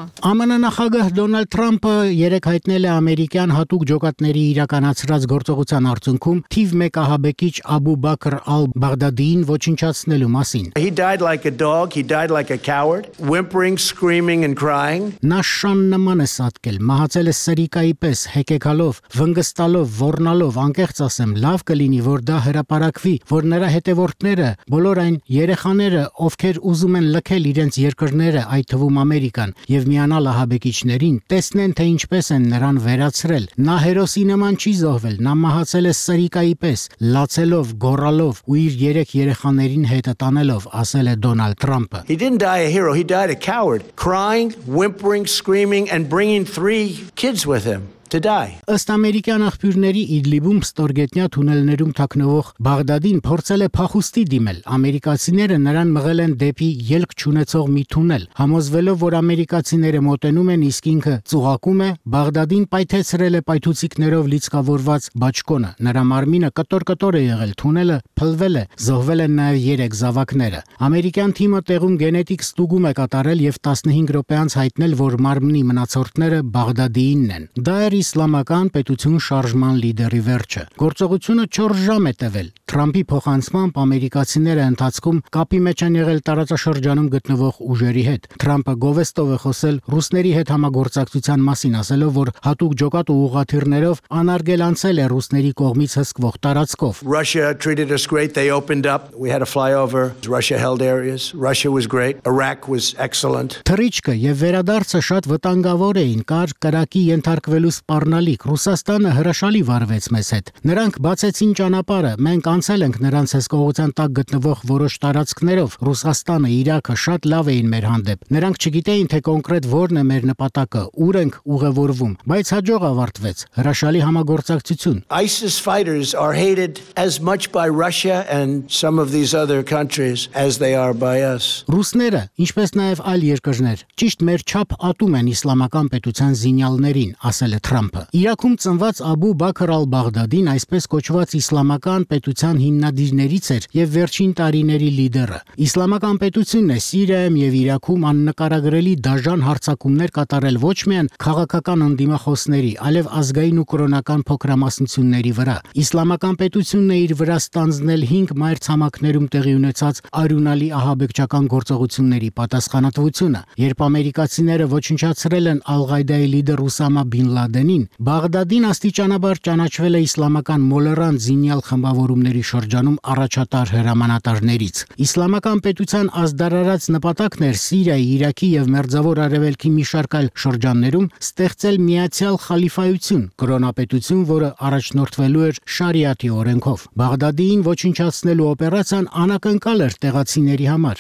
ԱՄՆ նախագահ Դոնալդ Թրամփը երեկ հայտնել է ամերիկյան հատուկ ջոկատների իրականացրած գործողության արդյունքում թիվ 1 ահաբեկիչ Աբու Բաքր al-Բաղդադիին ոչնչացնելու մասին։ He died like a dog, he died like a coward, whimpering, screaming and crying. Նա շան նման է սատկել, մահացել է սրիկայի պես, հեկեկալով, վնգստալով, ոռնալով, անկեղծ ասեմ, լավ կլինի, որ դա հրապարակվի, որ նրա հետևորդները, բոլոր այն երեխաները, ովքեր ուզում են լքել իրենց երկրները, այդ թվում Ամերիկան, եւ միանալ ահաբեկիչներին, տեսնեն, թե ինչպես են նրան վերացրել։ Նա հերոսի նման չի զոհվել, նա մահացել է սրիկայի պես, լացելով, գոռալով ու իր 3 երեխաներին հետը տանելով, ասել է Դոնալդ Թրամփը։ He didn't die a hero, he died a coward, crying, whimpering, screaming and bringing 3 kids with him to die. Ըստ ամերիկյան աղբյուրների Իդլիբում ստորգետնյա թունելներում թաքնվող Բաղդադին փորձել է փախուստի դիմել։ Ամերիկացիները նրան մղել են դեպի ելք չունեցող մի թունել, համոզվելով, որ ամերիկացիները մոտենում են, իսկ ինքը ծուղակում է, Բաղդադին պայթեցրել է պայթուցիկներով լիցքավորված բաճկոնը։ Նրա մարմինը կտոր է եղել, թունելը փլվել է, զոհվել են նաև 3 զավակները։ Ամերիկյան թիմը տեղում գենետիկ ստուգում է կատարել եւ 15 րոպե անց հայտնել, որ մարմնի մնացորդները Բաղդադիինն են։ Դա էր իսլամական պետություն շարժման լիդերի վերջը։ Գործողությունը 4 ժամ է տևել։ Թրամփի փոխանցմամբ ամերիկացիները ընթացքում կապի մեջ են եղել տարածաշրջանում գտնվող ուժերի հետ։ Թրամփը գովեստով է խոսել ռուսների հետ համագործակցության մասին, ասելով, որ հատուկ ջոկատ ու ուղղաթիռներով անարգելանցել է ռուսների կողմից հսկվող տարածքով։ Russia treated us great. They opened up. We had a flyover. Russia held areas. Russia was great. Iraq was excellent. Թռիչքը եւ վերադարձը շատ վտանգավոր էին, կար կրակի ենթարկվելու սպառնալիք։ Ռուսաստանը հրաշալի վարվեց մեզ հետ։ Նրանք բացեցին ճանապարհը, մենք անցել ենք նրանց հսկողության տակ գտնվող որոշ տարածքներով։ Ռուսաստանը, Իրաքը շատ լավ էին մեր հանդեպ։ Նրանք չգիտեին, թե կոնկրետ որն է մեր նպատակը, ուր ենք ուղևորվում, բայց հաջող ավարտվեց։ Հրաշալի համագործակցություն։ ISIS fighters are hated as much by Russia and some of these other countries as they are by us. Ռուսները, ինչպես նաև այլ երկրներ, ճիշտ մեր չափ ատում են իսլամական պետության զինյալներին, ասել է Թրամփը։ Իրաքում ծնված Աբու Բաքր al-Բաղդադին այսպես կոչված իսլամական պետության հիմնադիրներից էր եւ վերջին տարիների լիդերը։ Իսլամական պետությունն է Սիրիայում եւ Իրաքում աննկարագրելի դաժան հարձակումներ կատարել ոչ միայն քաղաքական ընդդիմախոսների, այլև ազգային ու կրոնական փոքրամասնությունների վրա։ Իսլամական պետությունն է իր վրա ստանձնել 5 մայրցամաքներում տեղի ունեցած արյունալի ահաբեկչական գործողությունների պատասխանատվությունը։ Երբ ամերիկացիները ոչնչացրել են Ալ-Ղաիդայի լիդեր Ուսամա բին Լադենին, Բաղդադին աստիճանաբար ճանաչվել է իսլամական մոլեռանդ զինյալ խմբավորումների շրջանում առաջատար հրամանատարներից։ Իսլամական պետության ազդարարած նպատակն էր Սիրիայի, Իրաքի եւ Մերձավոր Արևելքի մի շարք այլ շրջաններում ստեղծել միացյալ խալիֆայություն, կրոնապետություն, որը առաջնորդվելու էր շարիաթի օրենքով։ Բաղդադին ոչնչացնելու օպերացիան անակնկալ էր տեղացիների համար։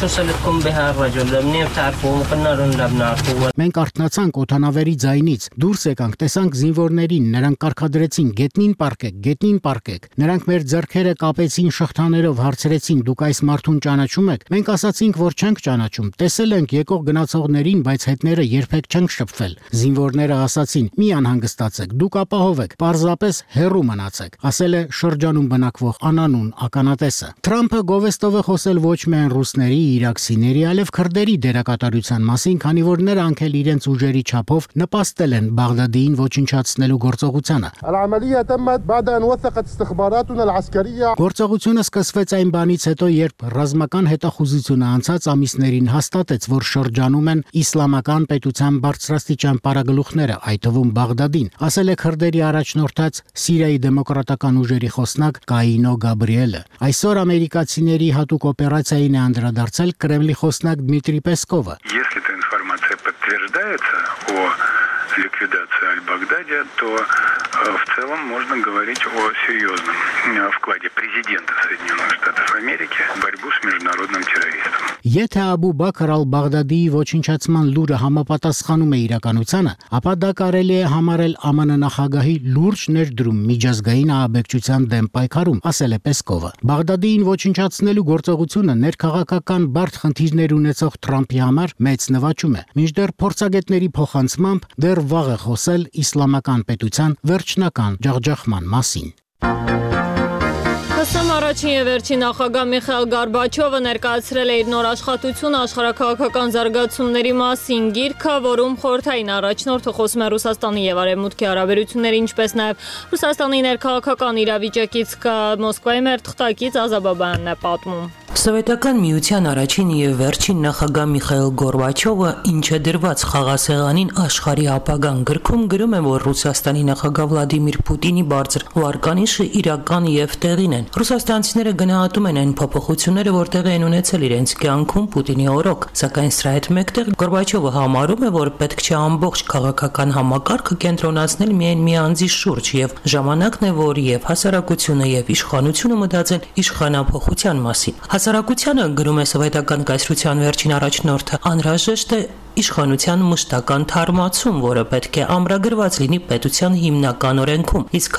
Մենք արթնացանք օդանավերի ձայնից, դուրս եկանք, տեսանք զինվորներին, նրանք կարգադրեցին գետնին պարկեք։ Նրանք մեր ձեռքերը կապեցին շղթաներով, հարցրեցին՝ դուք այս մարդուն ճանաչում եք։ Մենք ասացինք, որ չենք ճանաչում։ Տեսել ենք եկող գնացողներին, բայց հետները երբեք չենք շփվել։ Զինվորները ասացին՝ մի անհանգստացեք, դուք ապահով եք, պարզապես հեռու մնացեք, ասել է շրջանում բնակվող անանուն ականատեսը։ Թրամփը գովեստով է խոսել ոչ միայն ռուսների, իրաքցիների, այլև քրդերի դերակատարության մասին, քանի որ նրանք էլ իրենց ուժերի չափով նպաստել են Բաղդադին ոչնչացնելու գործողությանը։ Գործողությունը սկսվեց այն բանից հետո, երբ ռազմական հետախուզությունը անցած ամիսներին հաստատեց, որ շրջանում են իսլամական պետության բարձրաստիճան պարագլուխները, այդ թվում Բաղդադին, ասել է քրդերի առաջնորդած Սիրիայի դեմոկրատական ուժերի խոսնակ Կայինո Գաբրիելը։ Այսօր ամերիկացիների հատուկ օպերացիային է անդրադարձել Կրեմլի խոսնակ Դմիտրի Պեսկովը։ Ликвидация Аль-Багдади, то в целом можно говорить о серьезном вкладе президента Соединенных Штатов Америки в борьбу с международным терроризмом. Եթե Աբու Բաքր al-Բաղդադիի ոչնչացման լուրը համապատասխանում է իրականությանը, ապա դա կարելի է համարել ԱՄՆ նախագահի լուրջ ներդրում միջազգային ահաբեկչության դեմ պայքարում, ասել է Պեսկովը։ Բաղդադիին ոչնչացնելու գործողությունը ներքաղաքական բարդ խնդիրներ ունեցող Թրամփի համար մեծ նվաճում է։ Մինչդեռ փորձագետների փոխանցմամբ դեռ վաղ է խոսել իսլամական պետության վերջնական ջախջախման մասին։ ՀԱՍԱՄ առաջին եւ վերջին նախագահ Միխայիլ Գորբաչովը ներկայացրել է իր նոր աշխատությունը աշխարհաքաղաքական զարգացումների մասին գիրքը, որում խորհրդային առաջնորդը խոսում է Ռուսաստանի եւ Արևմուտքի հարաբերությունների, ինչպես նաեւ Ռուսաստանի ներքաղաքական իրավիճակից Մոսկվայի մեր թղթակից Ազաբաբյանն է պատմում։ Սովետական միության առաջին եւ վերջին նախագահ Միխայիլ Գորբաչովը ինչ է դրված խաղաղասեղանին աշխարհի ապագան գրքում գրում է, որ Ռուսաստանի նախագահ Վլադիմիր Պուտինի բարձր վարկանիշը իրական եւ տեղին են։ Ռուսաստանցիները գնահատում են այն փոփոխությունները, որ տեղի են ունեցել իրենց կյանքում Պուտինի օրոք, սակայն սրա հետ մեկտեղ Գորբաչովը համարում է, որ պետք չէ ամբողջ քաղաքական համակարգը կենտրոնացնել միայն մի անձի շուրջ եւ ժամանակն է, որ եւ հասարակությունը եւ իշխանությունը մտածեն իշխանափոխության մասին։ Հասարակությանը, գրում է սովետական կայսրության վերջին առաջնորդը, անհրաժեշտ է իշխանության մշտական թարմացում, որը պետք է ամրագրված լինի պետության հիմնական օրենքում, իսկ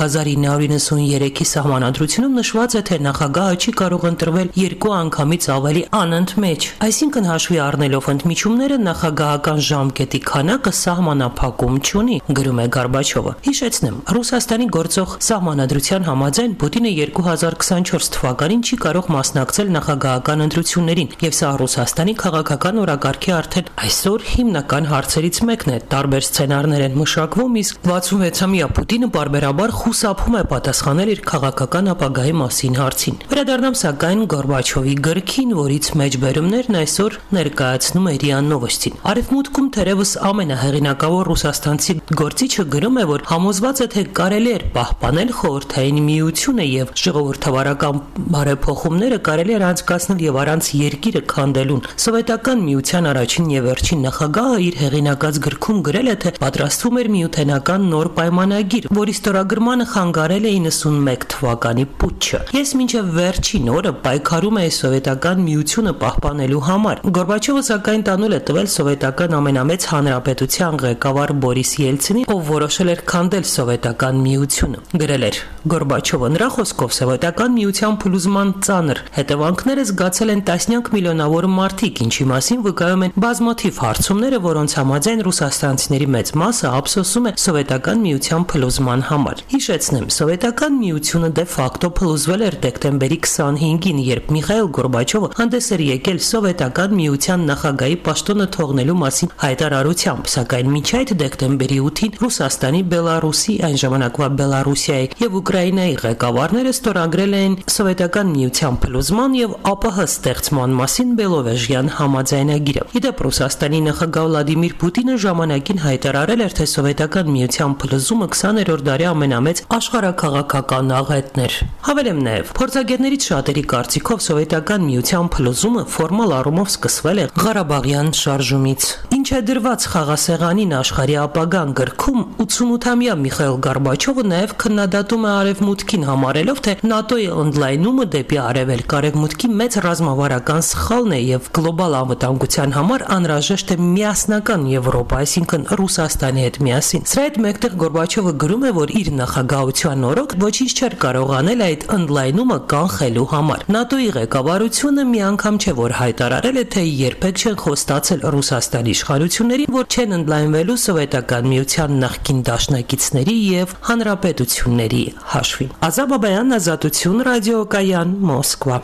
1993-ի սահմանադրությունում նշված է, թե նախագահը չի կարող ընտրվել 2 անգամից ավելի անընդմեջ, այսինքն հաշվի առնելով ընդմիջումները նախագահական ժամկետի քանակը սահմանափակում չունի, գրում է Գորբաչովը։ Հիշեցնեմ, Ռուսաստանի գործող սահմանադրության համաձայն Պուտինը 2024 թվականին չի կարող մասնակցել նախագահական ընտրություններին, եւ սա Ռուսաստանի քաղաքական օրակարգի արդեն այսօր հիմնական հարցերից մեկն է։ Տարբեր սցենարներ են մշակվում, իսկ 66-ամյա Պուտինը բարբերաբար խուսափում է պատասխանել իր քաղաքական ապագայի մասին հարցին։ Վերադառնամ սակայն Գորբաչովի գրքին, որից մեջբերումներն այսօր ներկայացնում է ՌԻԱ Նովոստին։ Արևմուտքում թերևս ամենահեղինակավոր ռուսաստանցի գործիչը գրում է, որ համոզված է, թե կարելի է պահպանել խորհրդային միությունը եւ ժողովրդավարական բարեփոխումները կարելի է անցկացնել եւ առանց երկիրը քանդելուն։ Սովետական միության առաջին եւ վերջին նախագահը իր հեղինակած գրքում գրել է, թե պատրաստվում էր միութենական նոր պայմանագիր, որի ստորագրմանը խանգարել է 91 թվականի պուտչը։ Ես մինչև վերջին օրը պայքարում էի սովետական միությունը պահպանելու համար։ Գորբաչովը սակայն տանուլ է տվել սովետական ամենամեծ հանրապետության ղեկավար Բորիս Ելցինին, ով որոշել էր քանդել սովետական միությունը։ Գրել էր Գորբաչովը, նրա խոսքով սովետական միության փլուզման ծանր հետևանքները զգացել են տասնյակ միլիոնավոր մարդիկ, ինչի մասին վկայում են բազմաթիվ հարցումները, որոնց համաձայն ռուսաստանցիների մեծ մասը ափսոսում է սովետական միության փլուզման համար։ Հիշեցնեմ, սովետական միությունը դե ֆակտո փլուզվել էր դեկտեմբերի 25-ին, երբ Միխայիլ Գորբաչովը հանդես էր եկել սովետական միության նախագահի պաշտոնը թողնելու մասին հայտարարությամբ, սակայն մինչ այդ դեկտեմբերի 8-ին Ռուսաստանի, Բելարուսի, այն ժամանակվա Բելարուսիայի եւ Ուկրաինայի ղեկավարները ստորագրել էին սովետական միության փլուզման եւ ԱՊՀ ստեղծման մասին Բելովեժյան համաձայնագիրը։ Իդեպ Ռուսաստանի նախագահ Վլադիմիր Պուտինը ժամանակին հայտարարել էր, թե սովետական միության փլուզումը 20-րդ դարի ամենամեծ աշխարհաքաղաքական աղետն էր։ Հավելեմ նաև, փորձագետներից շատերի կարծիքով սովետական միության փլուզումը ֆորմալ առումով սկսվել է Ղարաբաղյան շարժումից։ Ինչ է դրված խաղաղասեղանին աշխարհի ապագան գրքում 88-ամյա Միխայիլ Գորբաչովը նաև քննադատում է Արևմուտքին, համարելով, թե ՆԱՏՕ-ի ընդլայնումը դեպի Արևելք Արևմուտքի մեծ ռազմավարական սխալն է եւ գլոբալ անվտանգության համար անհրաժեշտ է միասնական Եվրոպա, այսինքն Ռուսաստանի հետ միասին։ Սրա հետ մեկտեղ Գորբաչովը գրում է, որ իր նախագահության օրոք ոչինչ չէր կարող անել այդ ընդլայնումը կանխելու համար։ ՆԱՏՕ-ի ղեկավարությունը մի անգամ չէ, որ հայտարարել է, թե երբեք չեն խոստացել Ռուսաստանի իշխանություններին, որ չեն ընդլայնվելու սովետական միության նախկին դաշնակիցների եւ հանրապետությունների հաշվին։ Ազաբաբյան, Ազատություն, ռադիոկայան, Մոսկվա։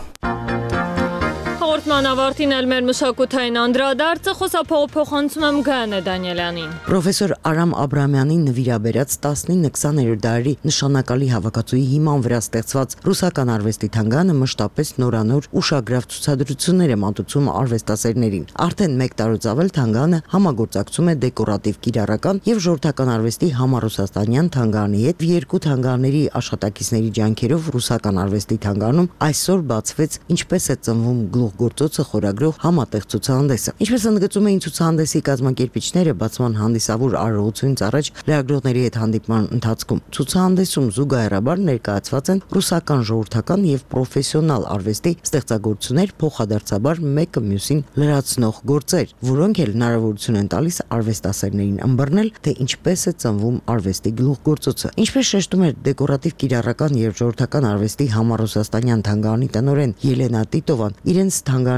Հաղորդման ավարտին էլ մեր մշակութային անդրադարձը խոսափողոցում եմ Գայանե Դանիելյանին։ Պրոֆեսոր Արամ Աբրամյանին նվիրաբերած 19-20-րդ դարերի նշանակալի հավաքածուի հիման վրա ստեղծված ռուսական արվեստի թանգարանը մշտապես նորանոր ուշագրավ ցուցադրություններ է մատուցում արվեստասերներին։ Արդեն 1 տարուց ավել թանգարանը համագործակցում է դեկորատիվ կիրառական եւ ժողովրդական արվեստի համառուսաստանյան թանգարանի հետ։ 2 թանգարանների աշխատակիցների ջանքերով ռուսական արվեստի թանգարանում այսօր բացվեց ինչպես է ծնվում գլուխգործոցը խորագրով համատեղ ցուցահանդեսը։ Ինչպես ընդգծում էին ցուցահանդեսի կազմակերպիչները, բացման հանդիսավոր արարողությունից առաջ լրագրողների հետ հանդիպման ընթացքում ցուցահանդեսում զուգահեռաբար ներկայացված են ռուսական ժողովրդական եւ պրոֆեսիոնալ արվեստի ստեղծագործություններ, փոխադարձաբար մեկը մյուսին լրացնող գործեր, որոնք էլ հնարավորություն են տալիս արվեստասերներին ըմբռնել, թե ինչպես է ծնվում արվեստի գլուխգործոցը։ Ինչպես շեշտում էր դեկորատիվ կիրառական եւ ժողովրդական արվեստի համառուսաստանյան թանգարանի տնօրեն Ելենա Տիտովան, իրենց թանգարանի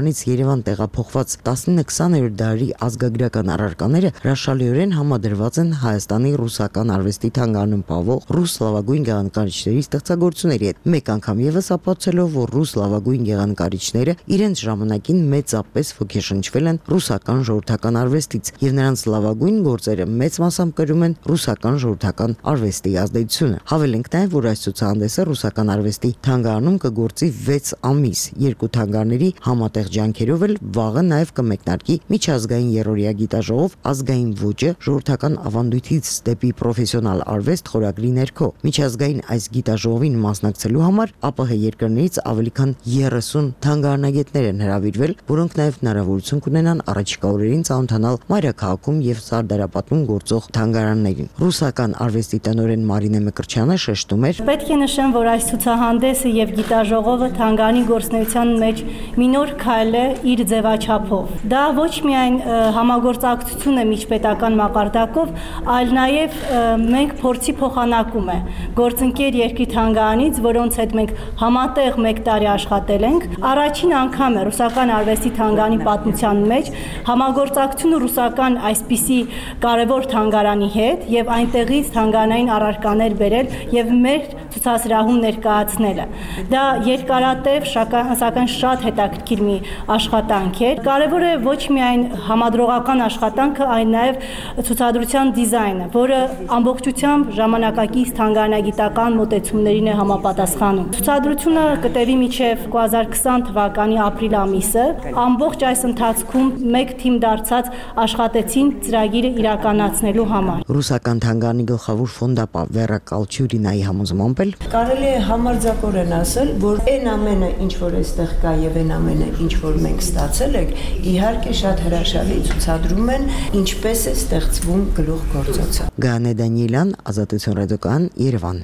թանգարանից Երևան տեղափոխված 19-20-րդ դարի ազգագրական առարկաները հրաշալիորեն համադրված են Հայաստանի ռուսական արվեստի թանգարանում պահվող ռուս լավագույն գեղանկարիչների ստեղծագործությունների հետ։ Մեկ անգամ եւս ապացուցելով, որ ռուս լավագույն գեղանկարիչները իրենց ժամանակին մեծապես ոգեշնչվել են ռուսական ժողովրդական արվեստից, եւ նրանց լավագույն գործերը մեծ մասամբ կրում են ռուսական ժողովրդական արվեստի ազդեցությունը։ Հավելենք նաեւ, որ այս ցուցահանդեսը ռուսական արվեստի թանգարանում կգործի 6 ամիս, երկու թանգարների համատեղ ջանքերով էլ վաղը նաև կմեկնարկի միջազգային երրորդյա գիտաժողով ազգային ոճը ժողովրդական ավանդույթից դեպի պրոֆեսիոնալ արվեստ խորագրի ներքո։ Միջազգային այս գիտաժողովին մասնակցելու համար ԱՊՀ երկրներից ավելի քան 30 թանգարանագետներ են հրավիրվել, որոնք նաև հնարավորություն կունենան առաջիկա օրերին ծանոթանալ մայրաքաղաքում եւ Սարդարապատում գործող թանգարաններին։ Ռուսական արվեստի տնօրեն Մարինե Մկրտչյանը շեշտում էր. Պետք է նշեմ, որ այս ցուցահանդեսը եւ գիտաժողովը թանգարանի գործունեության մեջ մի նոր քայլ է իր ձևաչափով։ Դա ոչ միայն համագործակցություն է միջպետական մակարդակով, այլ նաև մենք փորձի փոխանակում է գործընկեր երկրի թանգարանից, որոնց հետ մենք համատեղ 1 տարի աշխատել ենք։ Առաջին անգամ է ռուսական արվեստի թանգարանի պատմության մեջ համագործակցությունը ռուսական այսպիսի կարևոր թանգարանի հետ եւ այնտեղից թանգարանային առարկաներ բերել եւ մեր ցուցասրահում ներկայացնելը։ Դա երկարատև, սակայն շատ հետաքրքիր մի աշխատանք է։ Կարևոր է ոչ միայն համադրողական աշխատանքը, այլ նաև ցուցադրության դիզայնը, որը ամբողջությամբ ժամանակակից թանգարանագիտական մոտեցումներին է համապատասխանում։ Ցուցադրությունը կտևի մինչև 2020 թվականի ապրիլ ամիսը։ Ամբողջ այս ընթացքում մեկ թիմ դարձած աշխատեցին ծրագիրը իրականացնելու համար։ Ռուսական թանգարանի գլխավոր ֆոնդապահ Վերա Կալչյուրինայի համոզմամբ կարելի է համարձակորեն ասել, որ այն ամենը, ինչ որ այստեղ կա եւ այն ամենը, ինչ որ մենք ստացել ենք, իհարկե շատ հրաշալի ցուցադրում են, ինչպես է ստեղծվում գլուխգործոցը։ Գանե Դանիելյան, Ազատություն ռադիոկայան, Երևան։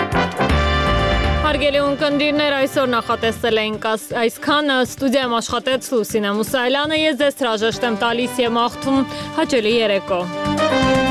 Հարգելի ունկնդիրներ, այսօր նախատեսել էինք այսքանը, ստուդիայում աշխատեց Լուսինե Մուսայելյանը, ես ձեզ հրաժեշտ եմ տալիս եւ մաղթում հաճելի երեկո։